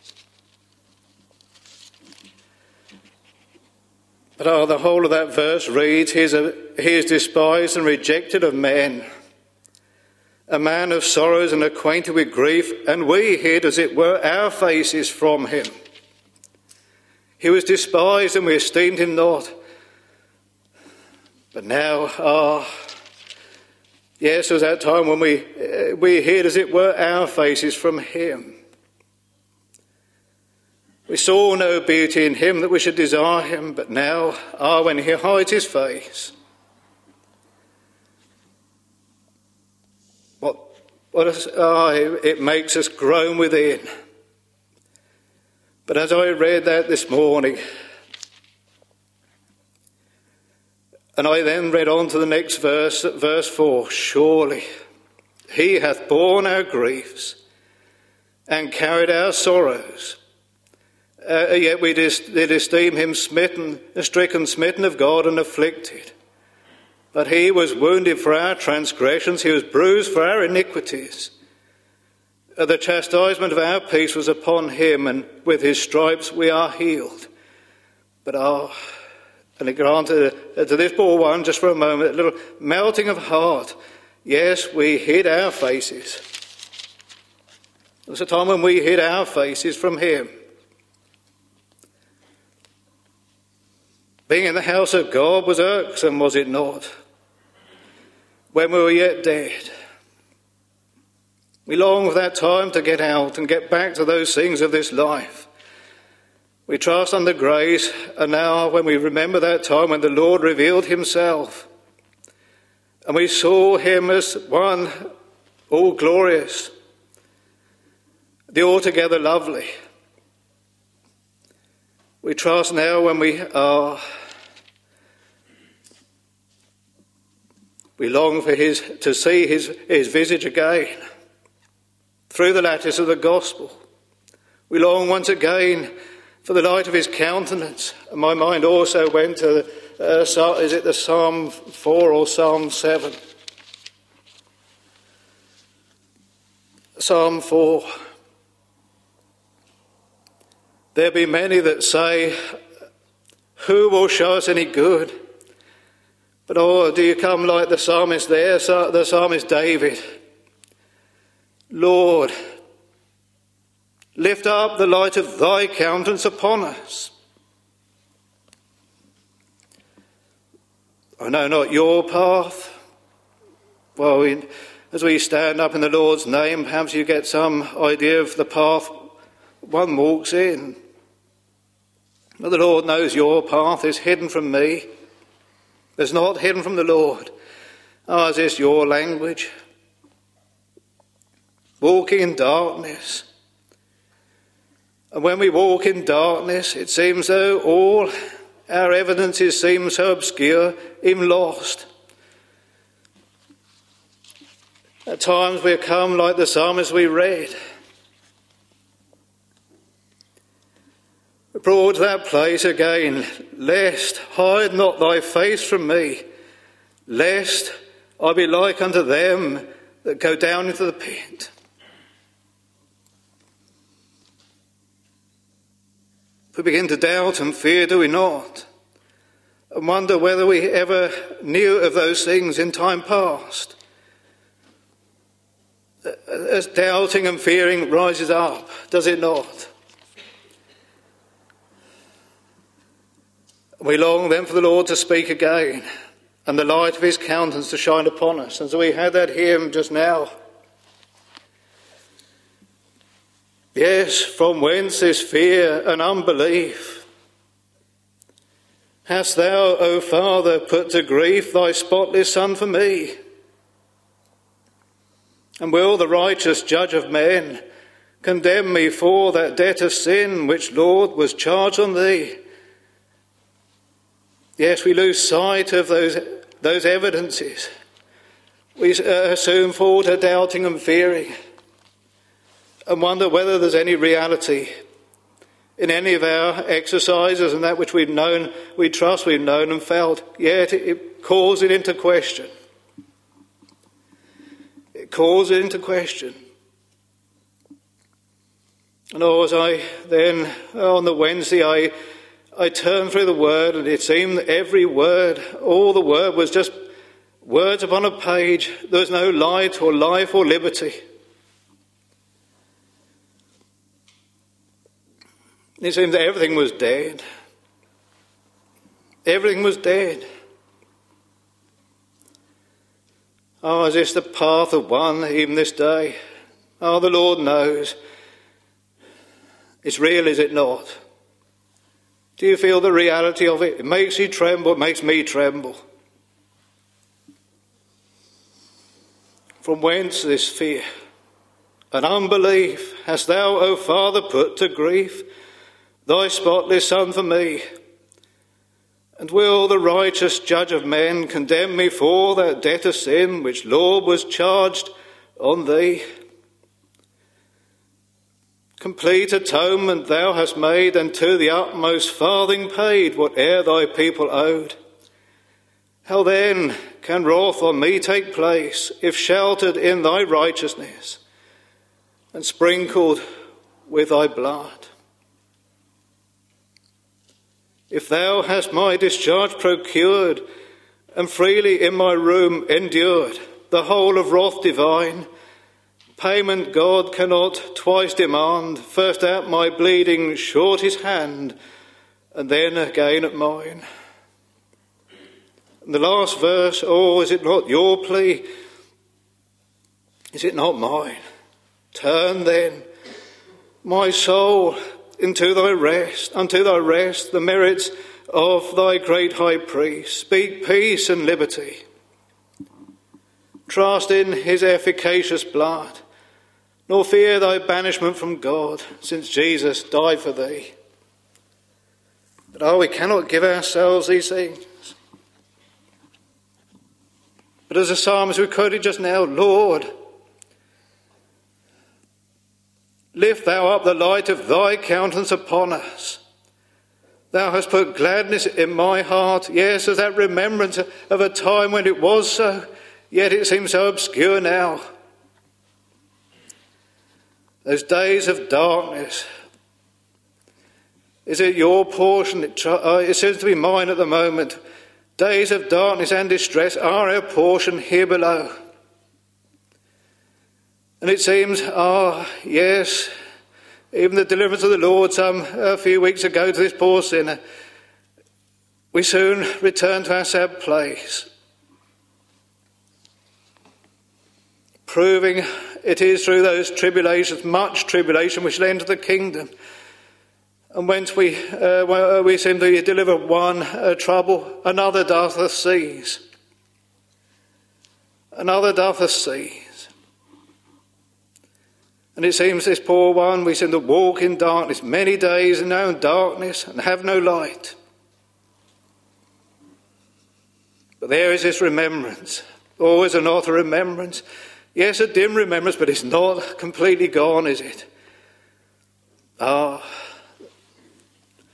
Speaker 2: But the whole of that verse reads, he is despised and rejected of men, a man of sorrows and acquainted with grief, and we hid, as it were, our faces from him. He was despised and we esteemed him not. But now, yes, there was that time when we hid, as it were, our faces from him. We saw no beauty in him that we should desire him, but now, when he hides his face, it makes us groan within. But as I read that this morning, and I then read on to the next verse, at verse 4, surely he hath borne our griefs and carried our sorrows. Yet we did esteem him stricken, smitten of God, and afflicted. But he was wounded for our transgressions, he was bruised for our iniquities. The chastisement of our peace was upon him, and with his stripes we are healed. But and it granted to this poor one, just for a moment, a little melting of heart. Yes, we hid our faces. There was a time when we hid our faces from him. Being in the house of God was irksome, was it not? When we were yet dead. We long for that time to get out and get back to those things of this life. We trust under grace, and now when we remember that time when the Lord revealed himself, and we saw him as one all glorious, the altogether lovely. We trust now when we long for to see his visage again through the lattice of the gospel. We long once again for the light of his countenance. And my mind also went to, is it the Psalm 4 or Psalm 7? Psalm 4. There be many that say, who will show us any good? But do you come like the psalmist there, the psalmist David? Lord, lift up the light of thy countenance upon us. I know not your path. Well, as we stand up in the Lord's name, perhaps you get some idea of the path one walks in. But the Lord knows your path is hidden from me. It's not hidden from the Lord. Is this your language? Walking in darkness. And when we walk in darkness, it seems though all our evidences seem so obscure, even lost. At times we come like the psalmist we read. brought to that place again, lest hide not thy face from me, lest I be like unto them that go down into the pit. We begin to doubt and fear, do we not? And wonder whether we ever knew of those things in time past. As doubting and fearing rises up, does it not? We long then for the Lord to speak again and the light of his countenance to shine upon us. And so we had that hymn just now. Yes, from whence is fear and unbelief? Hast thou, O Father, put to grief thy spotless Son for me? And will the righteous judge of men condemn me for that debt of sin which, Lord, was charged on thee? Yes, we lose sight of those evidences. We soon fall to doubting and fearing and wonder whether there's any reality in any of our exercises and that which we've known, we trust we've known and felt. Yet it calls it into question. It calls it into question. And as I then, on the Wednesday, I turned through the Word, and it seemed that every word, all the Word was just words upon a page. There was no light or life or liberty. It seemed that everything was dead. Everything was dead. Oh, is this the path of one even this day? Oh, the Lord knows. It's real, is it not? Do you feel the reality of it? It makes you tremble, it makes me tremble. From whence this fear and unbelief hast thou, O Father, put to grief thy spotless Son for me? And will the righteous judge of men condemn me for that debt of sin which, Lord, was charged on thee? Complete atonement thou hast made, and to the utmost farthing paid whate'er thy people owed. How then can wrath on me take place, if sheltered in thy righteousness and sprinkled with thy blood? If thou hast my discharge procured, and freely in my room endured the whole of wrath divine, payment God cannot twice demand, first at my bleeding short his hand, and then again at mine. And the last verse, oh, is it not your plea? Is it not mine? Turn then, my soul, unto thy rest, the merits of thy great high priest. Speak peace and liberty. Trust in his efficacious blood, nor fear thy banishment from God, since Jesus died for thee. But we cannot give ourselves these things. But as the psalmist we quoted just now, Lord, lift thou up the light of thy countenance upon us. Thou hast put gladness in my heart. Yes, as that remembrance of a time when it was so, yet it seems so obscure now. Those days of darkness, is it your portion? It seems to be mine at the moment. Days of darkness and distress are our portion here below. And it seems, yes, even the deliverance of the Lord a few weeks ago to this poor sinner, we soon return to our sad place. Proving it is through those tribulations, much tribulation, we shall enter the kingdom. And whence we seem to deliver one trouble, another doth us seize. Another doth us seize. And it seems this poor one, we seem to walk in darkness many days and now in darkness and have no light. But there is this remembrance. Oh, is it not a remembrance? Yes, a dim remembrance, but it's not completely gone, is it?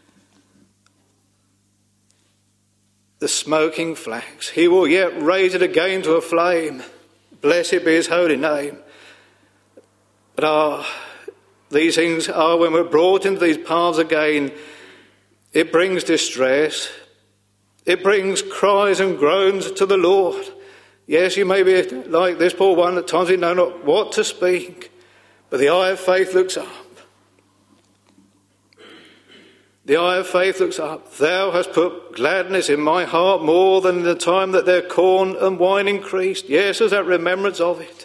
Speaker 2: the smoking flax. He will yet raise it again to a flame. Blessed be his holy name. But these things are, when we're brought into these paths again, it brings distress. It brings cries and groans to the Lord. Yes, you may be like this poor one, at times we know not what to speak, but the eye of faith looks up. The eye of faith looks up. Thou hast put gladness in my heart more than in the time that their corn and wine increased. Yes, there's that remembrance of it.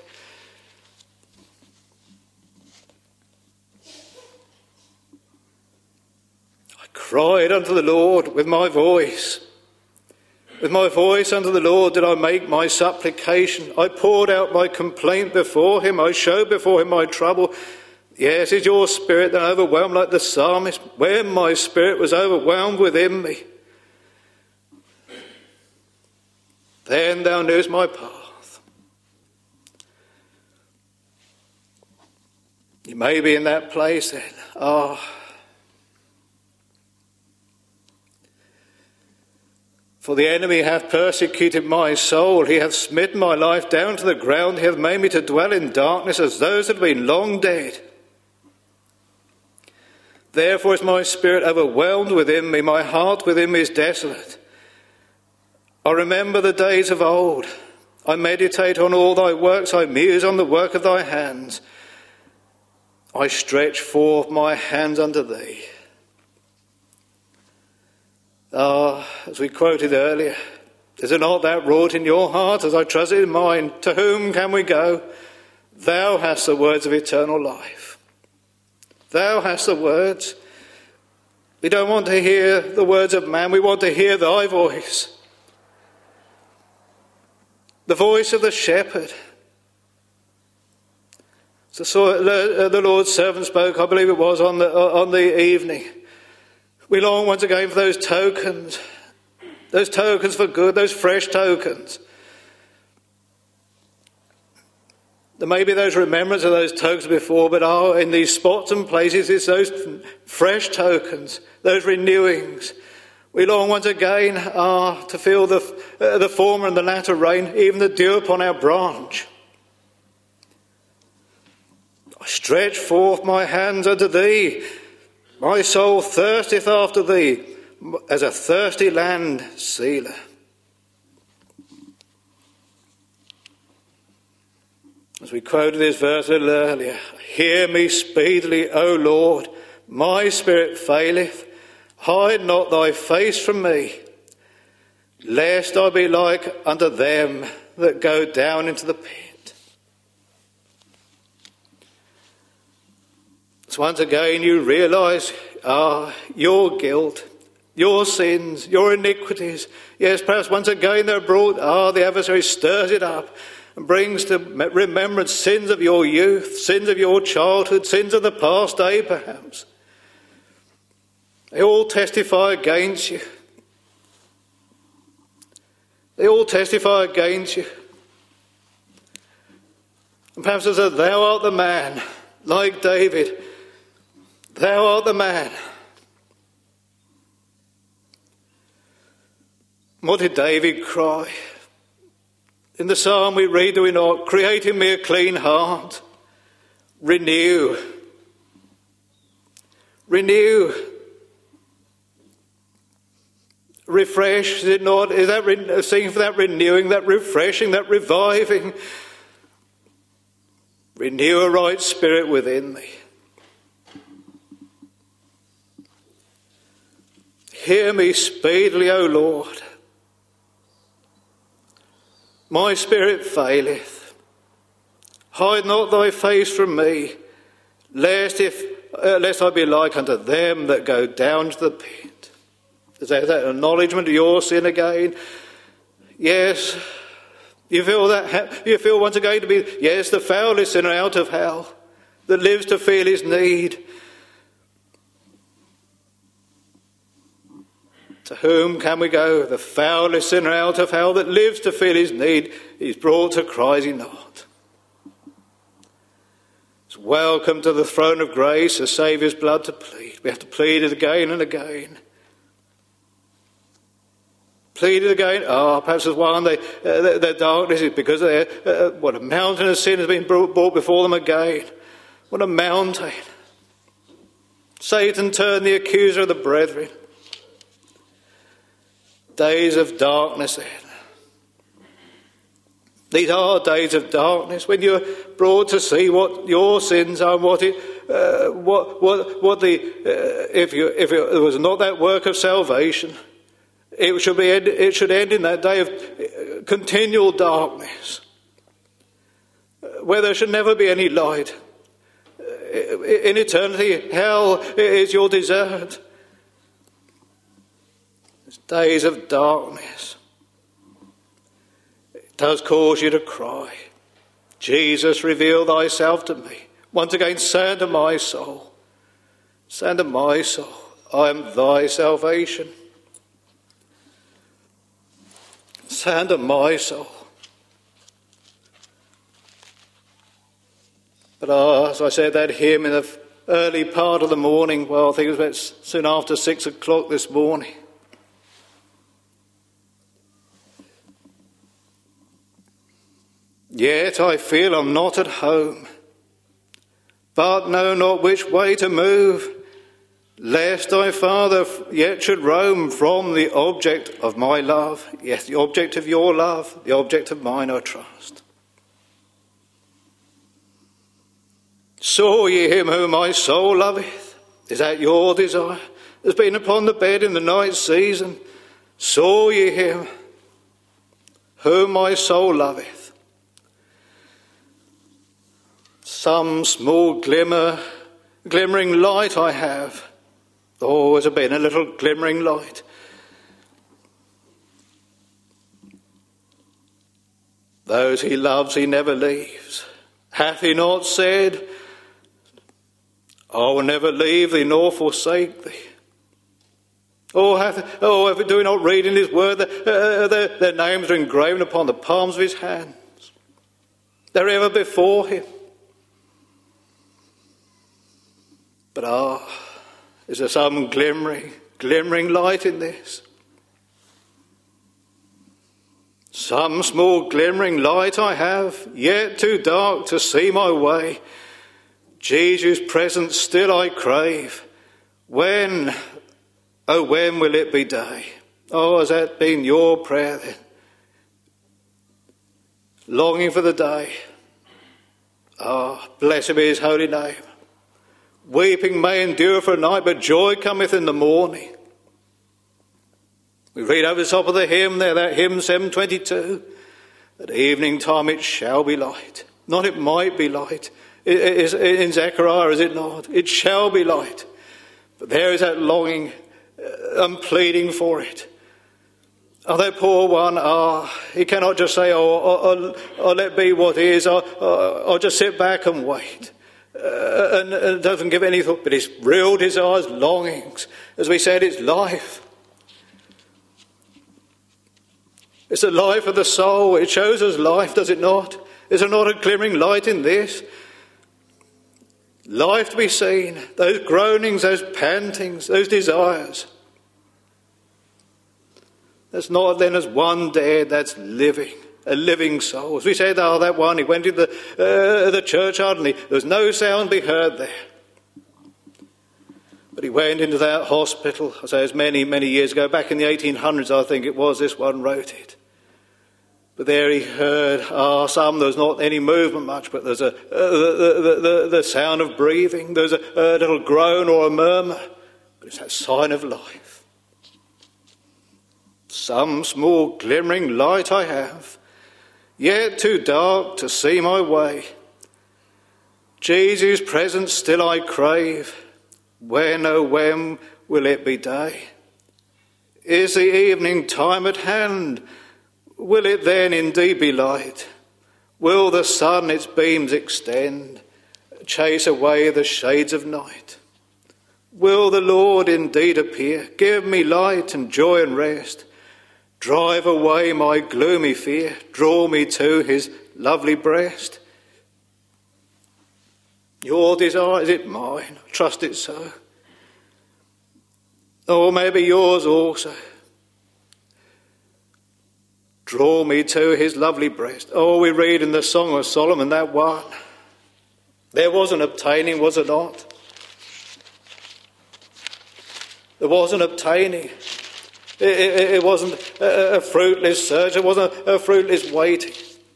Speaker 2: I cried unto the Lord with my voice. With my voice unto the Lord did I make my supplication. I poured out my complaint before him. I showed before him my trouble. Yes, is your spirit then overwhelmed like the psalmist? When my spirit was overwhelmed within me, then thou knewest my path. You may be in that place then. For the enemy hath persecuted my soul. He hath smitten my life down to the ground. He hath made me to dwell in darkness as those that have been long dead. Therefore is my spirit overwhelmed within me. My heart within me is desolate. I remember the days of old. I meditate on all thy works. I muse on the work of thy hands. I stretch forth my hands unto thee. As we quoted earlier, is it not that wrought in your heart as I trust it in mine? To whom can we go? Thou hast the words of eternal life. Thou hast the words. We don't want to hear the words of man. We want to hear thy voice. The voice of the shepherd. So the Lord's servant spoke, I believe it was, on the evening. We long once again for those tokens for good, those fresh tokens. There may be those remembrance of those tokens before, but in these spots and places it's those fresh tokens, those renewings. We long once again to feel the former and the latter rain, even the dew upon our branch. I stretch forth my hands unto thee. My soul thirsteth after thee, as a thirsty land, Selah. As we quoted this verse a little earlier, hear me speedily, O Lord, my spirit faileth. Hide not thy face from me, lest I be like unto them that go down into the pit. So once again you realise your guilt, your sins, your iniquities. Yes, perhaps once again they're brought, the adversary stirs it up and brings to remembrance sins of your youth, sins of your childhood, sins of the past day perhaps. They all testify against you. They all testify against you. And perhaps as thou art the man, like David, thou art the man. What did David cry? In the psalm we read, do we not? Create in me a clean heart. Renew. Renew. Refresh, is it not? Is that singing for that renewing, that refreshing, that reviving? Renew a right spirit within me. Hear me speedily, O Lord. My spirit faileth. Hide not thy face from me, lest I be like unto them that go down to the pit. Is that acknowledgement of your sin again? Yes. You feel that? You feel once again to be, yes, the foulest sinner out of hell that lives to feel his need. To whom can we go? The foulest sinner out of hell that lives to feel his need. He's brought to cries he not. It's welcome to the throne of grace, the Saviour's blood to plead. We have to plead it again and again. pleaded again. Perhaps there's one, their darkness is because what a mountain of sin has been brought before them again. What a mountain. Satan turned the accuser of the brethren. Days of darkness then. These are days of darkness when you're brought to see what your sins are, if it was not that work of salvation, it should end in that day of continual darkness, where there should never be any light. In eternity, hell is your desert. It's days of darkness. It does cause you to cry, Jesus, reveal thyself to me. Once again, say unto my soul, I am thy salvation. Say unto my soul. But as I said that hymn in the early part of the morning, well, I think it was about soon after 6 o'clock this morning. Yet I feel I'm not at home, but know not which way to move, lest I farther yet should roam from the object of my love. Yes, the object of your love, the object of mine I trust. Saw ye him whom my soul loveth? Is that your desire? Has been upon the bed in the night season. Saw ye him whom my soul loveth? Some small glimmering light I have. Oh, has there been a little glimmering light? Those he loves he never leaves. Hath he not said, I will never leave thee nor forsake thee? Do we not read in his word that their names are engraven upon the palms of his hands? They're ever before him. But is there some glimmering light in this? Some small glimmering light I have, yet too dark to see my way. Jesus' presence still I crave. When will it be day? Oh, has that been your prayer then? Longing for the day. Blessed be his holy name. Weeping may endure for a night, but joy cometh in the morning. We read over the top of the hymn there, that hymn 722. At evening time it shall be light. Not it might be light. In Zechariah, is it not? It shall be light. But there is that longing and pleading for it. That poor one, he cannot just say, let be what is, I'll just sit back and wait. And doesn't give any thought, but his real desires, longings, as we said, it's life. It's the life of the soul. It shows us life, does it not? Is there not a glimmering light in this? Life to be seen, those groanings, those pantings, those desires. That's not then as one dead, that's living. A living soul. As we said, that one, he went into the churchyard and there was no sound to be heard there. But he went into that hospital, I say it was many, many years ago, back in the 1800s I think it was, this one wrote it. But there he heard, there was not any movement much, but there's the sound of breathing, there's a little groan or a murmur, but it's that sign of life. Some small glimmering light I have, yet too dark to see my way. Jesus' presence still I crave. When, oh when will it be day? Is the evening time at hand? Will it then indeed be light? Will the sun its beams extend, chase away the shades of night? Will the Lord indeed appear, give me light and joy and rest, drive away my gloomy fear, draw me to his lovely breast? Your desire, is it mine? I trust it so. Or maybe yours also. Draw me to his lovely breast. Oh, we read in the Song of Solomon, that one. There was an obtaining, was it not? There was an obtaining. It wasn't a fruitless search. It wasn't a fruitless waiting.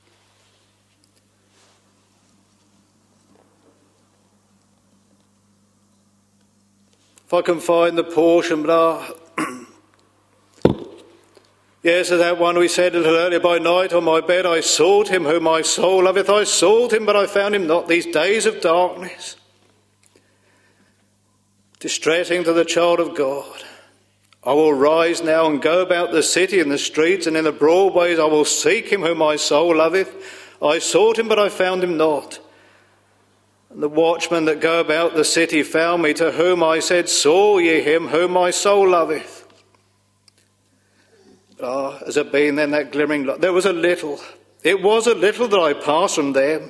Speaker 2: If I can find the portion, yes, as that one we said a little earlier, by night on my bed I sought him whom my soul loveth. I sought him, but I found him not. These days of darkness, distressing to the child of God. I will rise now and go about the city and the streets and in the broad ways. I will seek him whom my soul loveth. I sought him, but I found him not. And the watchmen that go about the city found me, to whom I said, saw ye him whom my soul loveth? Has it been then that glimmering light? There was a little. It was a little that I passed from them.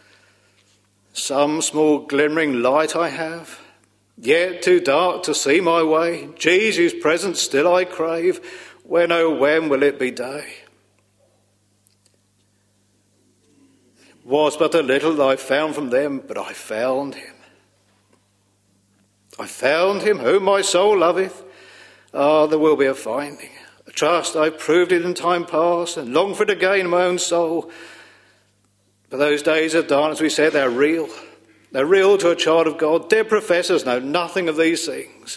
Speaker 2: Some small glimmering light I have, yet too dark to see my way. Jesus' presence still I crave. When, oh, when will it be day? Was but a little that I found from them, but I found him. I found him whom my soul loveth. There will be a finding. I trust I proved it in time past and long for it again in my own soul. But those days of darkness, we said, they're real. They're real to a child of God. Dead professors know nothing of these things.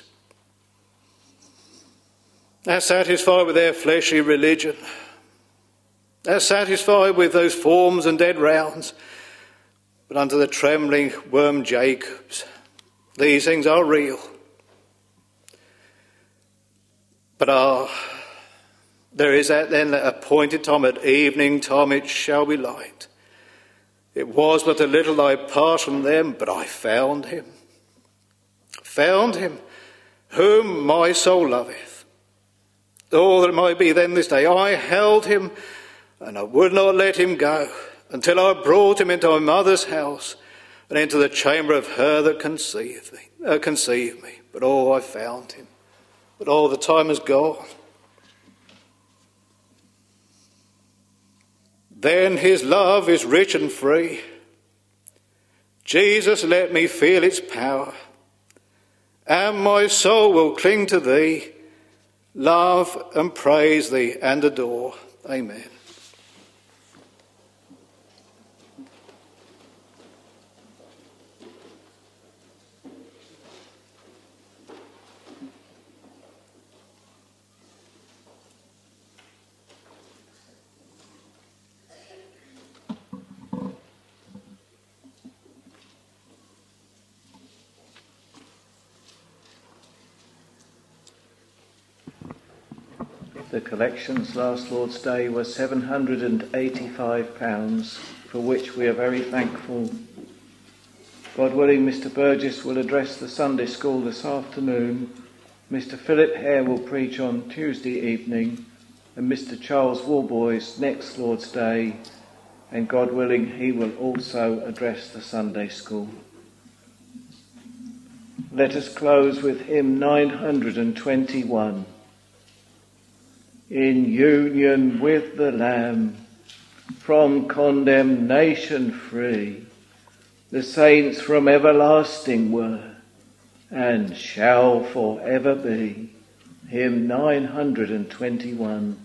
Speaker 2: They're satisfied with their fleshly religion. They're satisfied with those forms and dead rounds. But unto the trembling worm Jacobs, these things are real. But there is that then appointed time, at evening time it shall be light. It was but a little I passed from them, but I found him. Found him, whom my soul loveth. All that it might be then this day, I held him, and I would not let him go, until I brought him into my mother's house, and into the chamber of her that conceived me. But I found him. But the time is gone. Then his love is rich and free. Jesus, let me feel its power, and my soul will cling to thee, love and praise thee and adore. Amen.
Speaker 1: The collections last Lord's Day were £785, for which we are very thankful. God willing, Mr. Burgess will address the Sunday school this afternoon. Mr. Philip Hare will preach on Tuesday evening, and Mr. Charles Warboys next Lord's Day, and God willing, he will also address the Sunday school. Let us close with hymn 921. In union with the Lamb, from condemnation free, the saints from everlasting were, and shall for ever be. Hymn 921.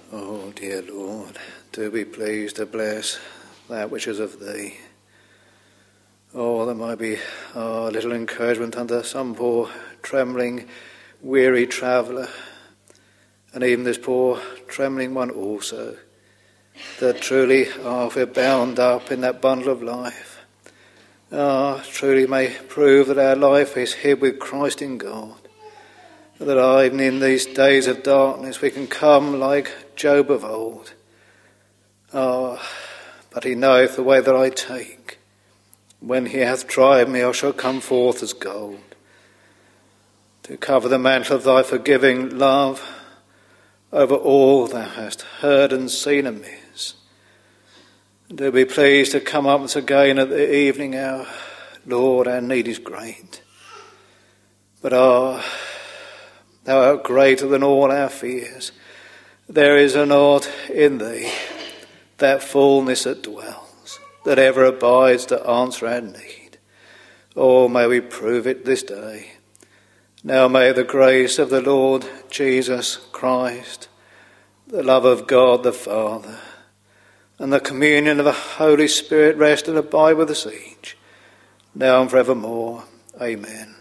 Speaker 2: Oh, dear Lord, do be pleased to bless that which is of thee. Oh, there might be a little encouragement under some poor, trembling, weary traveller, and even this poor, trembling one also, that truly we're bound up in that bundle of life. Truly may prove that our life is hid with Christ in God, that even in these days of darkness we can come like Job of old. But he knoweth the way that I take. When he hath tried me, I shall come forth as gold. To cover the mantle of thy forgiving love over all thou hast heard and seen amiss. And do be pleased to come up once again at the evening hour. Lord, our need is great. But thou art greater than all our fears. There is not in thee that fullness that dwells, that ever abides to answer our need. Oh, may we prove it this day. Now may the grace of the Lord Jesus Christ, the love of God the Father, and the communion of the Holy Spirit rest and abide with us each, now and forevermore. Amen.